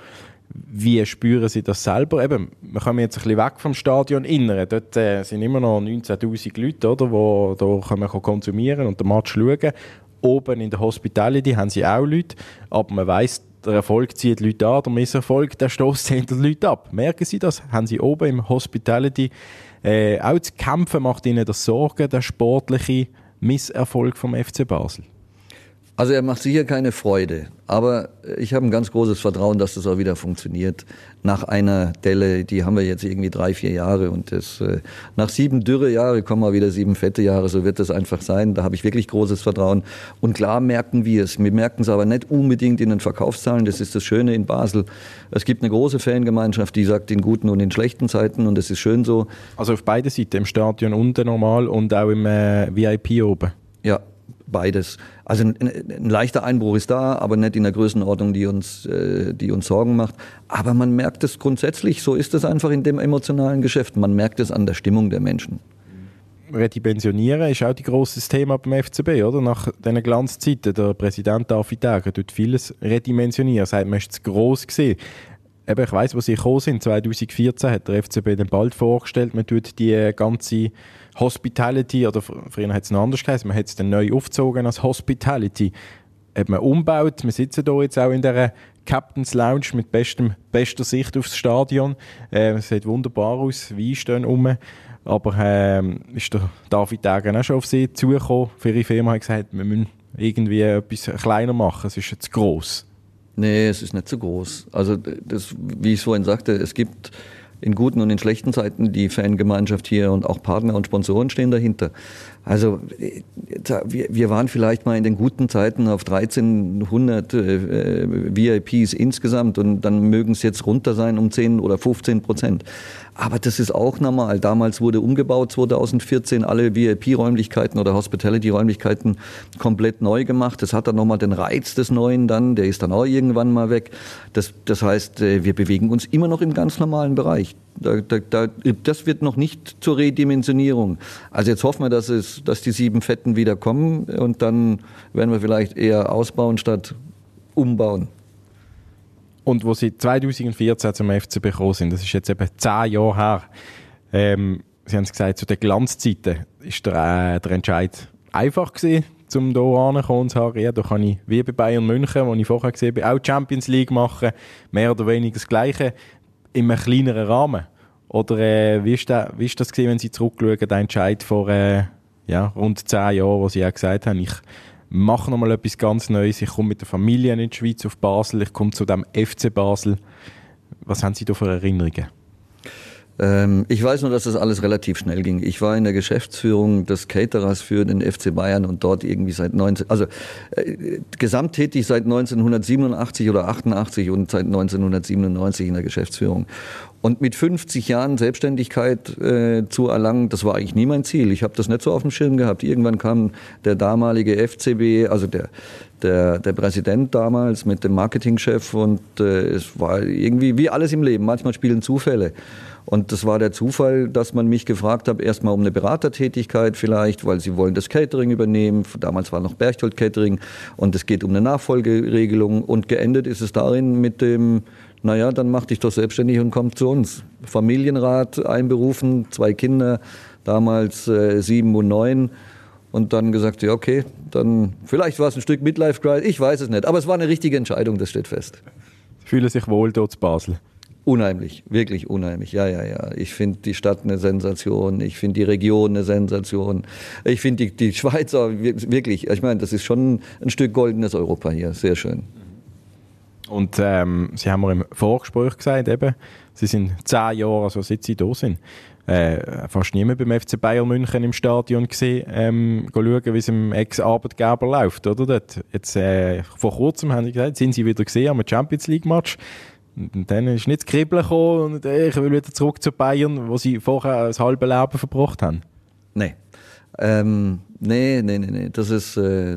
Wie spüren Sie das selber? Eben, wir kommen jetzt ein bisschen weg vom Stadion Inneren. Dort äh, sind immer noch neunzehntausend Leute, oder, die hier können konsumieren und den Match schauen. Oben in der Hospitality haben sie auch Leute, aber man weiss, der Erfolg zieht Leute an, der Misserfolg, der stößt hinter die Leute ab. Merken Sie das? Haben Sie oben im Hospitality äh, auch zu kämpfen? Macht Ihnen das Sorgen, der sportliche Misserfolg vom F C Basel? Also er macht sicher keine Freude, aber ich habe ein ganz großes Vertrauen, dass das auch wieder funktioniert. Nach einer Delle, die haben wir jetzt irgendwie drei, vier Jahre und das, äh, nach sieben dürre Jahre kommen mal wieder sieben fette Jahre, so wird das einfach sein. Da habe ich wirklich großes Vertrauen. Und klar merken wir es. Wir merken es aber nicht unbedingt in den Verkaufszahlen. Das ist das Schöne in Basel. Es gibt eine große Fangemeinschaft, die sagt in guten und in schlechten Zeiten und das ist schön so. Also auf beiden Seiten, im Stadion unten normal und auch im äh, V I P oben? Ja. Beides. Also ein, ein leichter Einbruch ist da, aber nicht in der Größenordnung, die uns, äh, die uns Sorgen macht. Aber man merkt es grundsätzlich, so ist es einfach in dem emotionalen Geschäft. Man merkt es an der Stimmung der Menschen. Redimensionieren ist auch ein grosses Thema beim F C B, oder? Nach diesen Glanzzeiten, der Präsident darf Tage tut vieles redimensionieren. Sagt, man ist zu gross gesehen. Eben, ich weiss, wo sie gekommen sind. zwanzig vierzehn hat der F C B den bald vorgestellt. Man tut die ganze Hospitality, oder früher hat es noch anders geheißen, man hat es dann neu aufgezogen als Hospitality. Hat man umgebaut. Wir sitzen hier jetzt auch in der Captain's Lounge mit bestem, bester Sicht aufs Stadion. Äh, es sieht wunderbar aus, Wein stehen rum. Aber ähm, ist der David Degen auch schon auf sie zugekommen. Für ihre Firma hat gesagt, wir müssen irgendwie etwas kleiner machen, es ist jetzt zu gross. Nee, es ist nicht zu groß. Also das, wie ich vorhin sagte, es gibt in guten und in schlechten Zeiten die Fangemeinschaft hier und auch Partner und Sponsoren stehen dahinter. Also wir, wir waren vielleicht mal in den guten Zeiten auf dreizehnhundert äh, V I Ps insgesamt und dann mögen es jetzt runter sein um zehn oder fünfzehn Prozent. Aber das ist auch normal. Damals wurde umgebaut, zwanzig vierzehn, alle V I P-Räumlichkeiten oder Hospitality-Räumlichkeiten komplett neu gemacht. Das hat dann nochmal den Reiz des Neuen dann, der ist dann auch irgendwann mal weg. Das, das heißt, wir bewegen uns immer noch im ganz normalen Bereich. Da, da, da, das wird noch nicht zur Redimensionierung. Also jetzt hoffen wir, dass, es, dass die sieben Fetten wieder kommen und dann werden wir vielleicht eher ausbauen statt umbauen. Und wo sie zwanzig vierzehn zum F C B gekommen sind, das ist jetzt eben zehn Jahre her, ähm, Sie haben es gesagt, zu den Glanzzeiten ist der, äh, der Entscheid einfach gewesen, um hier hinzukommen und zu sagen, ja, da kann ich wie bei Bayern München, wo ich vorher gesehen habe, auch Champions League machen, mehr oder weniger das Gleiche, in einem kleineren Rahmen. Oder äh, wie, ist das, wie ist das gewesen, wenn Sie zurückschauen, der Entscheid vor äh, ja, rund zehn Jahren, wo Sie auch gesagt haben, ich mache nochmal etwas ganz Neues, ich komme mit der Familie in die Schweiz auf Basel, ich komme zu dem F C Basel. Was haben Sie da für Erinnerungen? Ähm, ich weiß nur, dass das alles relativ schnell ging. Ich war in der Geschäftsführung des Caterers für den F C Bayern und dort irgendwie seit neunzehn, also äh, gesamttätig seit neunzehnhundertsiebenundachtzig oder achtundachtzig und seit neunzehnhundertsiebenundneunzig in der Geschäftsführung. Und mit fünfzig Jahren Selbstständigkeit äh, zu erlangen, das war eigentlich nie mein Ziel. Ich habe das nicht so auf dem Schirm gehabt. Irgendwann kam der damalige F C B, also der der, der Präsident damals mit dem Marketingchef und äh, es war irgendwie wie alles im Leben. Manchmal spielen Zufälle. Und das war der Zufall, dass man mich gefragt hat, erstmal um eine Beratertätigkeit vielleicht, weil sie wollen das Catering übernehmen. Damals war noch Berchtold Catering und es geht um eine Nachfolgeregelung. Und geendet ist es darin mit dem, naja, dann mach dich doch selbstständig und komm zu uns. Familienrat einberufen, zwei Kinder, damals äh, sieben und neun. Und dann gesagt, ja okay, dann vielleicht war es ein Stück Midlife-Crisis, ich weiß es nicht. Aber es war eine richtige Entscheidung, das steht fest. Sie fühlen sich wohl dort in Basel? Unheimlich, wirklich unheimlich. Ja, ja, ja. Ich finde die Stadt eine Sensation. Ich finde die Region eine Sensation. Ich finde die, die Schweizer wirklich, ich meine, das ist schon ein Stück goldenes Europa hier. Sehr schön. Und ähm, Sie haben mir im Vorgespräch gesagt, eben, Sie sind zehn Jahre, also seit Sie da sind, äh, fast niemand beim F C Bayern München im Stadion gesehen, ähm, schauen, wie es im Ex-Arbeitgeber läuft, oder? Dort, jetzt, äh, vor kurzem haben Sie gesagt, sind Sie wieder gesehen am Champions League Match. Und dann ist nicht das Kribbeln gekommen und äh, ich will wieder zurück zu Bayern, wo Sie vorher das halbe Leben verbracht haben. Nee. Ähm, nee, nee, nee, nee. Das ist, äh,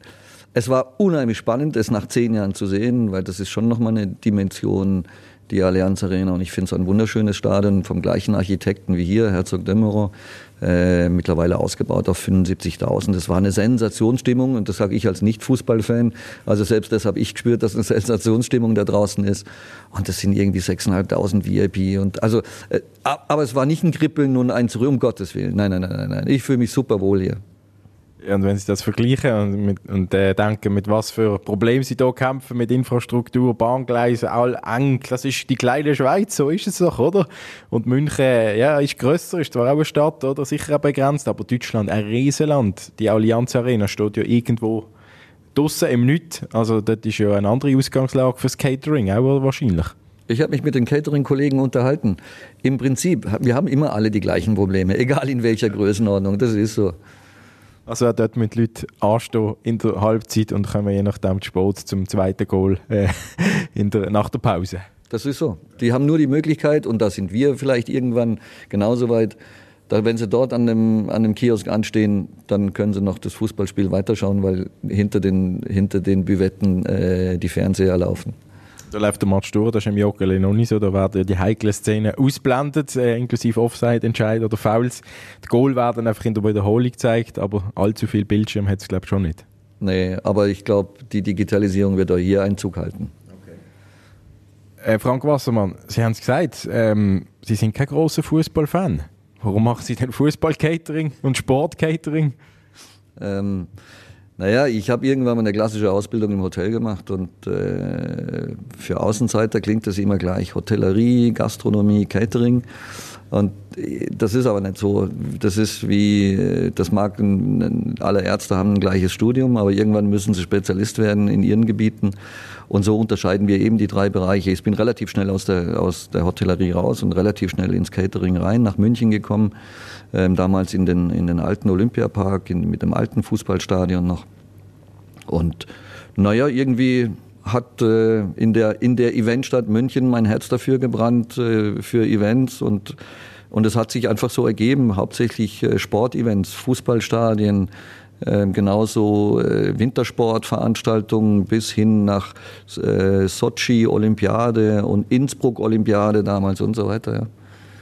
es war unheimlich spannend, es nach zehn Jahren zu sehen, weil das ist schon nochmal eine Dimension, die Allianz Arena. Und ich finde es ein wunderschönes Stadion vom gleichen Architekten wie hier, Herzog Dömerow, äh, mittlerweile ausgebaut auf fünfundsiebzigtausend. Das war eine Sensationsstimmung und das sage ich als Nicht-Fußballfan. Also selbst das habe ich gespürt, dass eine Sensationsstimmung da draußen ist. Und das sind irgendwie sechstausendfünfhundert V I P. Und also, äh, aber es war nicht ein Kribbeln und ein Zurück, um Gottes Willen. Nein, nein, nein, nein, nein. Ich fühle mich super wohl hier. Ja, und wenn Sie das vergleichen und, mit, und äh, denken, mit was für Problemen Sie hier kämpfen, mit Infrastruktur, Bahngleise, all eng, das ist die kleine Schweiz, so ist es doch, oder? Und München, ja, ist grösser, ist zwar auch eine Stadt, oder? Sicher auch begrenzt, aber Deutschland, ein Riesenland. Die Allianz Arena steht ja irgendwo draussen im Nichts. Also dort ist ja eine andere Ausgangslage fürs Catering, auch wahrscheinlich. Ich habe mich mit den Catering-Kollegen unterhalten. Im Prinzip, wir haben immer alle die gleichen Probleme, egal in welcher Größenordnung, das ist so. Also er dort mit Leuten anstehen in der Halbzeit und kommen je nachdem Sport zum zweiten Goal äh, in der, nach der Pause. Das ist so. Die haben nur die Möglichkeit, und da sind wir vielleicht irgendwann genauso weit, da, wenn sie dort an dem, an dem Kiosk anstehen, dann können sie noch das Fußballspiel weiterschauen, weil hinter den, hinter den Büvetten äh, die Fernseher laufen. Da läuft der Match durch, das ist im Joggeli noch nicht so. Da werden die heiklen Szenen ausblendet, äh, inklusive Offside-Entscheid oder Fouls. Die Goal werden einfach in der Wiederholung gezeigt, aber allzu viel Bildschirm hat es, glaube ich, schon nicht. Nee, aber ich glaube, die Digitalisierung wird auch hier Einzug halten. Okay. Äh, Frank Wassermann, Sie haben es gesagt, ähm, Sie sind kein grosser Fußballfan. Warum machen Sie denn Fußball-Catering und Sport-Catering? Ähm... Naja, ich habe irgendwann mal eine klassische Ausbildung im Hotel gemacht und äh, für Außenseiter klingt das immer gleich. Hotellerie, Gastronomie, Catering. Und das ist aber nicht so. Das ist wie, das mag, alle Ärzte haben ein gleiches Studium, aber irgendwann müssen sie Spezialist werden in ihren Gebieten. Und so unterscheiden wir eben die drei Bereiche. Ich bin relativ schnell aus der, aus der Hotellerie raus und relativ schnell ins Catering rein, nach München gekommen. Ähm, damals in den, in den alten Olympiapark, in, mit dem alten Fußballstadion noch. Und naja, irgendwie hat äh, in der, in der Eventstadt München mein Herz dafür gebrannt, äh, für Events. Und, und es hat sich einfach so ergeben, hauptsächlich äh, Sportevents, Fußballstadien, äh, genauso äh, Wintersportveranstaltungen bis hin nach äh, Sochi Olympiade und Innsbruck Olympiade damals und so weiter, ja.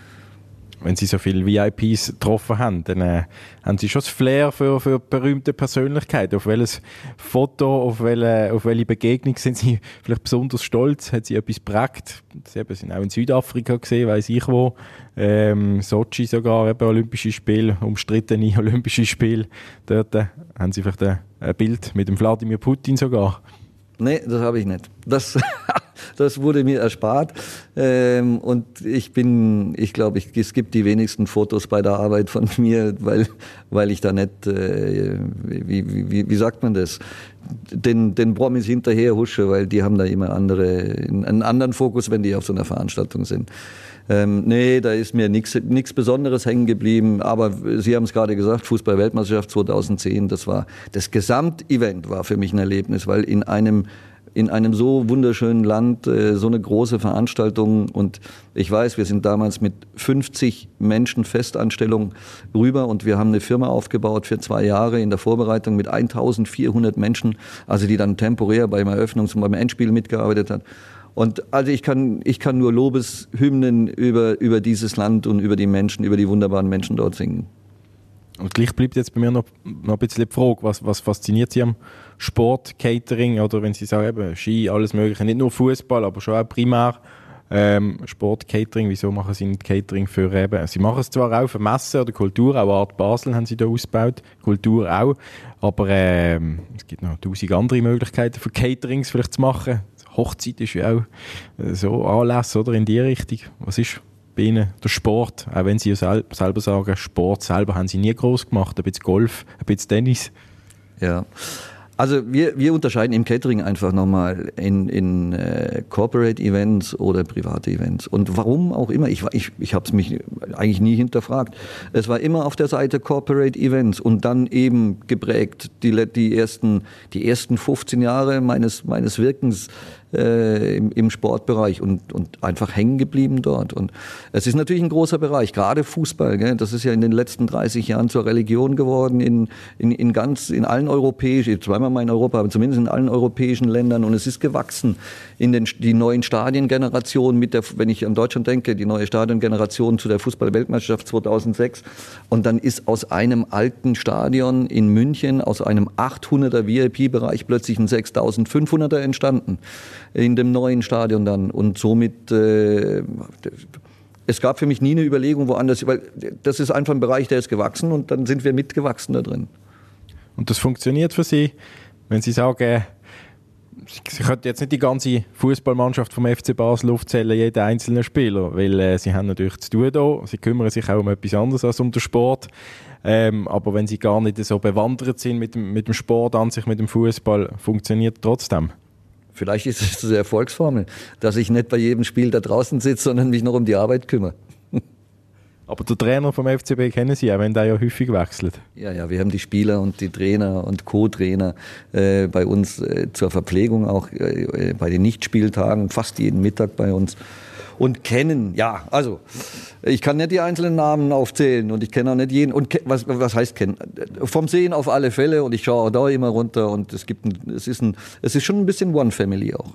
Wenn Sie so viele V I Ps getroffen haben, dann äh, haben Sie schon das Flair für, für berühmte Persönlichkeiten. Auf welches Foto, auf welche, auf welche Begegnung sind Sie vielleicht besonders stolz? Hat Sie etwas geprägt? Sie sind auch in Südafrika gesehen, weiss ich wo. Ähm, Sochi sogar, eben Olympische Spiele, umstrittene Olympische Spiele. Dort äh, haben Sie vielleicht ein, ein Bild mit dem Wladimir Putin sogar. Nee, das habe ich nicht. Das, das wurde mir erspart. Ähm, und ich bin, ich glaube, ich, es gibt die wenigsten Fotos bei der Arbeit von mir, weil, weil ich da nicht, äh, wie, wie, wie sagt man das, den, den Promis hinterher husche, weil die haben da immer andere, einen anderen Fokus, wenn die auf so einer Veranstaltung sind. Ähm, nee, da ist mir nichts Besonderes hängen geblieben, aber Sie haben es gerade gesagt, Fußball-Weltmeisterschaft zweitausendzehn, das war, das Gesamtevent war für mich ein Erlebnis, weil in einem, in einem so wunderschönen Land äh, so eine große Veranstaltung, und ich weiß, wir sind damals mit fünfzig Menschen Festanstellung rüber und wir haben eine Firma aufgebaut für zwei Jahre in der Vorbereitung mit eintausendvierhundert Menschen, also die dann temporär beim Eröffnungs- und beim Endspiel mitgearbeitet hat. Und also ich kann, ich kann nur Lobeshymnen über, über dieses Land und über die Menschen, über die wunderbaren Menschen dort singen. Und gleich bleibt jetzt bei mir noch, noch ein bisschen die Frage, was, was fasziniert Sie am Sport, Catering, oder wenn Sie sagen, eben, Ski, alles Mögliche, nicht nur Fußball, aber schon auch primär ähm, Sport, Catering, wieso machen Sie nicht Catering für eben, Sie machen es zwar auch für Messen oder Kultur, auch Art Basel haben Sie da ausgebaut, Kultur auch, aber ähm, es gibt noch tausend andere Möglichkeiten für Caterings vielleicht zu machen. Hochzeit ist ja auch äh, so Anlässe, oder, in die Richtung. Was ist bei Ihnen der Sport? Auch wenn Sie ja sel- selber sagen, Sport selber haben Sie nie groß gemacht, ein bisschen Golf, ein bisschen Tennis. Ja, Also wir, wir unterscheiden im Catering einfach nochmal in, in äh, Corporate Events oder private Events. Und warum auch immer, ich, ich, ich habe es mich eigentlich nie hinterfragt. Es war immer auf der Seite Corporate Events und dann eben geprägt die, die, ersten, die ersten fünfzehn Jahre meines, meines Wirkens äh, im, im Sportbereich und, und einfach hängen geblieben dort. Und es ist natürlich ein großer Bereich, gerade Fußball. Gell? Das ist ja in den letzten dreißig Jahren zur Religion geworden in, in, in ganz, in allen europäischen, zweimal mal in Europa, aber zumindest in allen europäischen Ländern. Und es ist gewachsen in den, die neuen Stadiengenerationen mit der, wenn ich an Deutschland denke, die neue Stadiongeneration zu der Fußball-Weltmeisterschaft zweitausendsechs. Und dann ist aus einem alten Stadion in München, aus einem achthunderter V I P-Bereich plötzlich ein sechstausendfünfhunderter entstanden. In dem neuen Stadion dann. Und somit, äh, es gab für mich nie eine Überlegung woanders, weil das ist einfach ein Bereich, der ist gewachsen und dann sind wir mitgewachsen da drin. Und das funktioniert für Sie, wenn Sie sagen, Sie könnten jetzt nicht die ganze Fußballmannschaft vom F C Basel aufzählen, jeden einzelnen Spieler, weil äh, Sie haben natürlich zu tun da, Sie kümmern sich auch um etwas anderes als um den Sport. Ähm, aber wenn Sie gar nicht so bewandert sind mit dem, mit dem Sport an sich, mit dem Fußball, funktioniert trotzdem. Vielleicht ist es die Erfolgsformel, dass ich nicht bei jedem Spiel da draußen sitze, sondern mich noch um die Arbeit kümmere. Aber der Trainer vom F C B kennen Sie auch, wenn der ja häufig wechselt. Ja, ja, wir haben die Spieler und die Trainer und Co-Trainer äh, bei uns äh, zur Verpflegung, auch äh, bei den Nichtspieltagen, fast jeden Mittag bei uns. Und kennen, ja, also ich kann nicht die einzelnen Namen aufzählen und ich kenne auch nicht jeden. Und ke- was, was heißt kennen? Vom Sehen auf alle Fälle und ich schaue auch da immer runter und es gibt, ein, es ist ein, es ist schon ein bisschen One Family auch.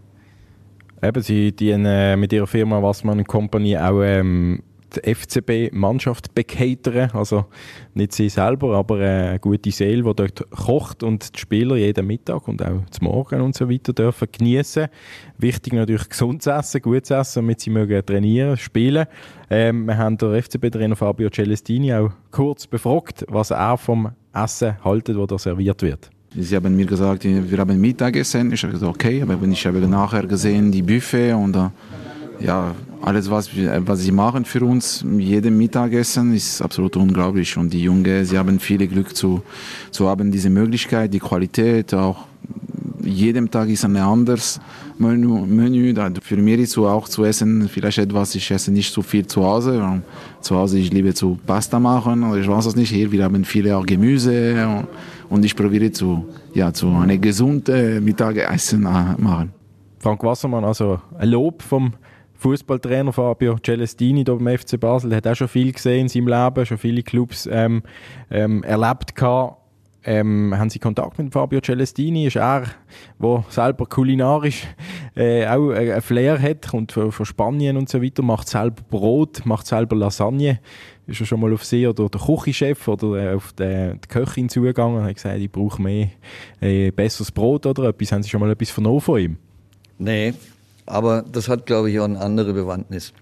Eben, Sie dienen äh, mit Ihrer Firma Wassmann Company auch ähm, die F C B-Mannschaft bekatern, also nicht sie selber, aber eine gute Seele, die dort kocht und die Spieler jeden Mittag und auch zum Morgen und so weiter dürfen geniessen. Wichtig natürlich gesund zu essen, gut zu essen, damit sie mögen trainieren, spielen. Ähm, wir haben den F C B-Trainer Fabio Celestini auch kurz befragt, was er vom Essen haltet, das da serviert wird. Sie haben mir gesagt, wir haben Mittagessen. Ich habe gesagt, okay, aber ich habe nachher gesehen, die Buffet und äh, ja, alles, was, was sie machen für uns, jedem Mittagessen, ist absolut unglaublich. Und die Jungen, sie haben viel Glück zu, zu haben, diese Möglichkeit, die Qualität, auch jedem Tag ist ein anderes Menü. Menü. Für mich ist so auch zu essen, vielleicht etwas, ich esse nicht so viel zu Hause. Zu Hause, ich liebe zu Pasta machen, oder ich weiß es nicht. Hier, wir haben viele auch Gemüse und, und ich probiere zu, ja, zu eine gesunde Mittagessen machen. Frank Wassermann, also ein Lob vom Fußballtrainer Fabio Celestini hier beim F C Basel, der hat auch schon viel gesehen in seinem Leben, schon viele Clubs ähm, ähm, erlebt gehabt. Ähm, haben Sie Kontakt mit Fabio Celestini? Ist er, der selber kulinarisch äh, auch ein Flair hat, kommt von, von Spanien und so weiter, macht selber Brot, macht selber Lasagne. Ist er schon mal auf Sie oder der Küchenchef oder äh, auf die, die Köchin zugegangen und hat gesagt, ich brauche mehr, äh, besseres Brot oder etwas. Haben Sie schon mal etwas vernommen von ihm? Nee, aber das hat, glaube ich, auch eine andere Bewandtnis.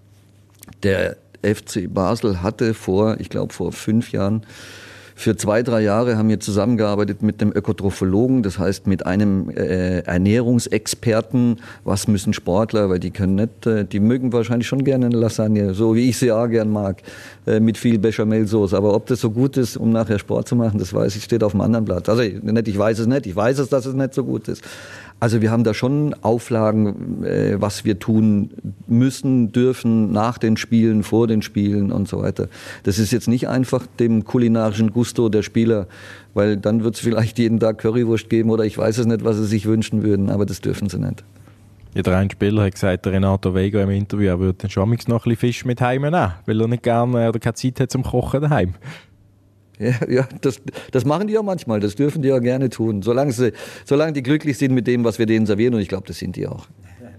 Der F C Basel hatte vor, ich glaube vor fünf Jahren, für zwei, drei Jahre haben wir zusammengearbeitet mit einem Ökotrophologen, das heißt mit einem äh, Ernährungsexperten. Was müssen Sportler, weil die können nicht, äh, die mögen wahrscheinlich schon gerne eine Lasagne, so wie ich sie auch gern mag, äh, mit viel Bechamelsoße. Aber ob das so gut ist, um nachher Sport zu machen, das weiß ich, steht auf dem anderen Blatt. Also nicht, ich weiß es nicht, ich weiß es, dass es nicht so gut ist. Also wir haben da schon Auflagen, äh, was wir tun müssen, dürfen nach den Spielen, vor den Spielen und so weiter. Das ist jetzt nicht einfach dem kulinarischen Gusto der Spieler, weil dann wird es vielleicht jeden Tag Currywurst geben oder ich weiß es nicht, was sie sich wünschen würden, aber das dürfen sie nicht. Jeder ein Spieler hat gesagt, der Renato Vega im Interview, er würde schon noch ein bisschen Fisch mit heimnehmen, weil er nicht gerne oder keine Zeit hat zum Kochen daheim. Ja, ja das, das machen die ja manchmal, das dürfen die ja gerne tun, solange, sie, solange die glücklich sind mit dem, was wir denen servieren und ich glaube, das sind die auch.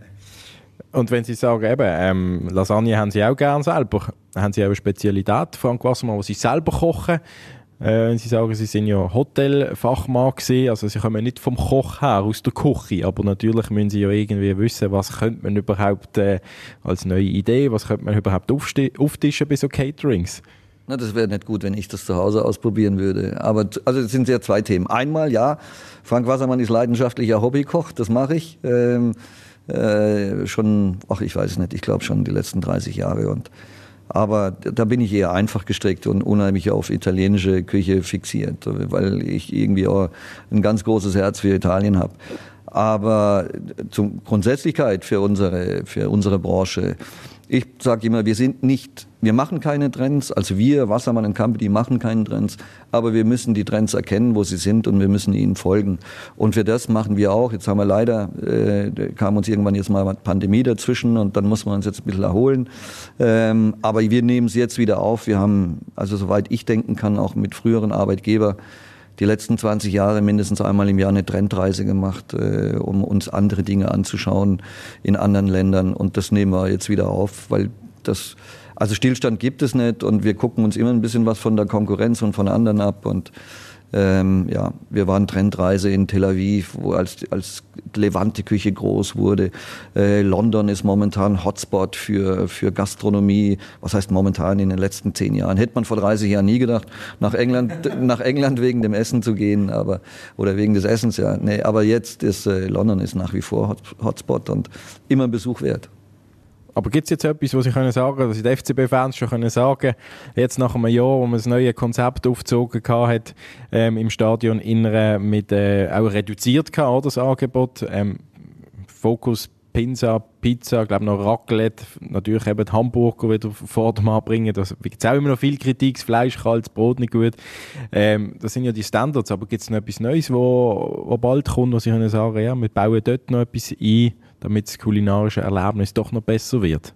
Und wenn Sie sagen, eben, ähm, Lasagne haben Sie auch gerne selber, haben Sie auch eine Spezialität, Frank Wassermann, wo Sie selber kochen? Äh, wenn Sie sagen, Sie sind ja Hotelfachmann gewesen, also Sie kommen nicht vom Koch her, aus der Küche, aber natürlich müssen Sie ja irgendwie wissen, was könnte man überhaupt äh, als neue Idee, was könnte man überhaupt aufsti- auftischen bei so Caterings? Na, das wäre nicht gut, wenn ich das zu Hause ausprobieren würde. Aber also es sind ja zwei Themen. Einmal, ja, Frank Wassermann ist leidenschaftlicher Hobbykoch, das mache ich. Ähm, äh, schon, ach ich weiß es nicht, ich glaube schon die letzten dreißig Jahre. Und Aber da bin ich eher einfach gestrickt und unheimlich auf italienische Küche fixiert, weil ich irgendwie auch ein ganz großes Herz für Italien habe. Aber zur Grundsätzlichkeit für unsere, für unsere Branche, ich sage immer, wir sind nicht, wir machen keine Trends, also wir, Wassermann und Company, machen keine Trends, aber wir müssen die Trends erkennen, wo sie sind und wir müssen ihnen folgen. Und für das machen wir auch, jetzt haben wir leider, äh, kam uns irgendwann jetzt mal Pandemie dazwischen und dann muss man uns jetzt ein bisschen erholen. Ähm, aber wir nehmen es jetzt wieder auf. Wir haben, also soweit ich denken kann, auch mit früheren Arbeitgebern, die letzten zwanzig Jahre mindestens einmal im Jahr eine Trendreise gemacht, äh, um uns andere Dinge anzuschauen in anderen Ländern. Und das nehmen wir jetzt wieder auf, weil das, also Stillstand gibt es nicht und wir gucken uns immer ein bisschen was von der Konkurrenz und von anderen ab. Und ähm, ja, wir waren Trendreise in Tel Aviv, wo als, als Levante-Küche groß wurde. Äh, London ist momentan Hotspot für, für Gastronomie. Was heißt momentan in den letzten zehn Jahren? Hätte man vor dreißig Jahren nie gedacht, nach England, nach England wegen dem Essen zu gehen, aber, oder wegen des Essens, ja. Nee, aber jetzt ist, äh, London ist nach wie vor Hot, Hotspot und immer ein Besuch wert. Aber gibt es jetzt etwas, was Sie können sagen, dass die F C B-Fans schon können sagen, jetzt nach einem Jahr, wo man das neue Konzept aufgezogen hat, ähm, im Stadion Innere mit äh, auch reduziert gehabt, oder, das Angebot, ähm, Fokus Pizza, Pizza, glaube noch Raclette, natürlich eben die Hamburger wieder vor dem Anbringen, da gibt es auch immer noch viel Kritik, das Fleisch kalt, das Brot nicht gut. Ähm, das sind ja die Standards, aber gibt es noch etwas Neues, wo, wo bald kommt, wo Sie können sagen, ja, wir bauen dort noch etwas ein, damit das kulinarische Erlebnis doch noch besser wird?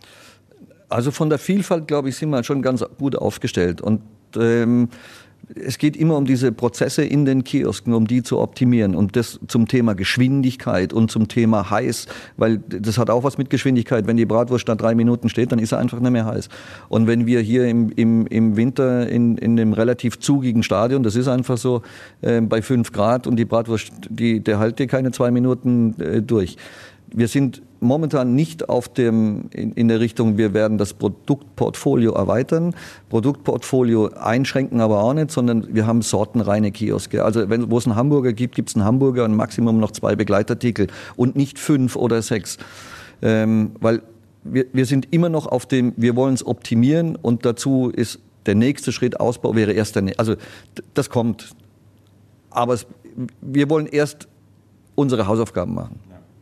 Also von der Vielfalt, glaube ich, sind wir schon ganz gut aufgestellt. Und ähm, es geht immer um diese Prozesse in den Kiosken, um die zu optimieren. Und das zum Thema Geschwindigkeit und zum Thema heiß, weil das hat auch was mit Geschwindigkeit. Wenn die Bratwurst da drei Minuten steht, dann ist er einfach nicht mehr heiß. Und wenn wir hier im, im, im Winter in, in dem relativ zugigen Stadion, das ist einfach so, äh, bei fünf Grad und die Bratwurst, die, der hält dir keine zwei Minuten äh, durch. Wir sind momentan nicht auf dem, in, in der Richtung, wir werden das Produktportfolio erweitern, Produktportfolio einschränken aber auch nicht, sondern wir haben sortenreine Kioske. Also wenn, wo es einen Hamburger gibt, gibt es einen Hamburger und Maximum noch zwei Begleitartikel und nicht fünf oder sechs. Ähm, weil wir, wir sind immer noch auf dem, wir wollen es optimieren und dazu ist der nächste Schritt Ausbau, wäre erst der, also das kommt. Aber es, wir wollen erst unsere Hausaufgaben machen.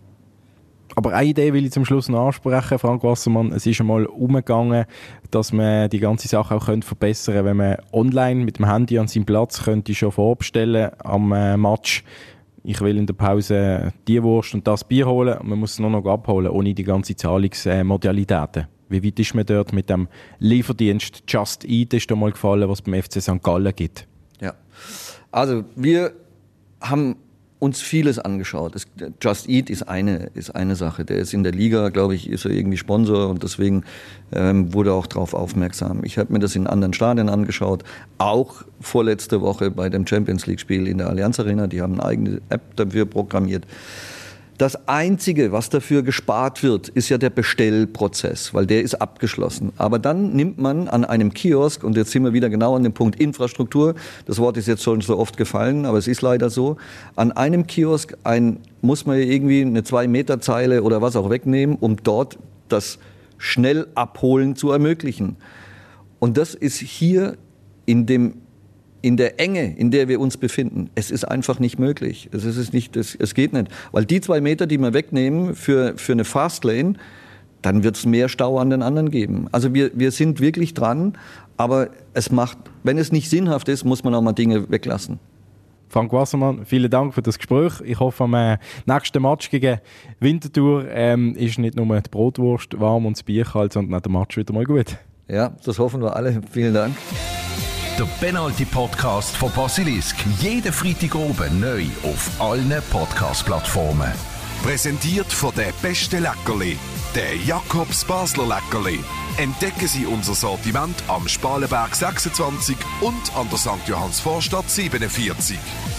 Aber eine Idee will ich zum Schluss noch ansprechen, Frank Wassermann. Es ist einmal umgegangen, dass man die ganze Sache auch verbessern könnte, wenn man online mit dem Handy an seinem Platz könnte schon vorbestellen am äh, Match. Ich will in der Pause die Wurst und das Bier holen und man muss es nur noch abholen, ohne die ganzen Zahlungsmodalitäten. Wie weit ist man dort mit dem Lieferdienst Just Eat, ist da mal gefallen, was es beim F C Sankt Gallen gibt? Ja, also wir haben uns vieles angeschaut. Das, Just Eat ist eine, ist eine Sache. Der ist in der Liga, glaube ich, ist er irgendwie Sponsor und deswegen ähm, wurde auch darauf aufmerksam. Ich habe mir das in anderen Stadien angeschaut, auch vorletzte Woche bei dem Champions League Spiel in der Allianz Arena. Die haben eine eigene App dafür programmiert. Das Einzige, was dafür gespart wird, ist ja der Bestellprozess, weil der ist abgeschlossen. Aber dann nimmt man an einem Kiosk, und jetzt sind wir wieder genau an dem Punkt Infrastruktur, das Wort ist jetzt schon so oft gefallen, aber es ist leider so, an einem Kiosk ein, muss man irgendwie eine zwei-Meter-Zeile oder was auch wegnehmen, um dort das Schnellabholen zu ermöglichen. Und das ist hier in dem in der Enge, in der wir uns befinden, es ist einfach nicht möglich. Es ist nicht, es, es geht nicht. Weil die zwei Meter, die wir wegnehmen für, für eine Fastlane, dann wird es mehr Stau an den anderen geben. Also wir, wir sind wirklich dran, aber es macht, wenn es nicht sinnhaft ist, muss man auch mal Dinge weglassen. Frank Wassermann, vielen Dank für das Gespräch. Ich hoffe, am äh, nächsten Match gegen Winterthur ähm, ist nicht nur die Brotwurst warm und das Bier kalt, sondern auch der Match wieder mal gut. Ja, das hoffen wir alle. Vielen Dank. Der Penalty-Podcast von Basilisk. Jeden Freitag oben neu auf allen Podcast-Plattformen. Präsentiert von der beste Leckerli, der Jakobs Basler Leckerli. Entdecken Sie unser Sortiment am Spalenberg sechsundzwanzig und an der Sankt Johanns Vorstadt siebenundvierzig.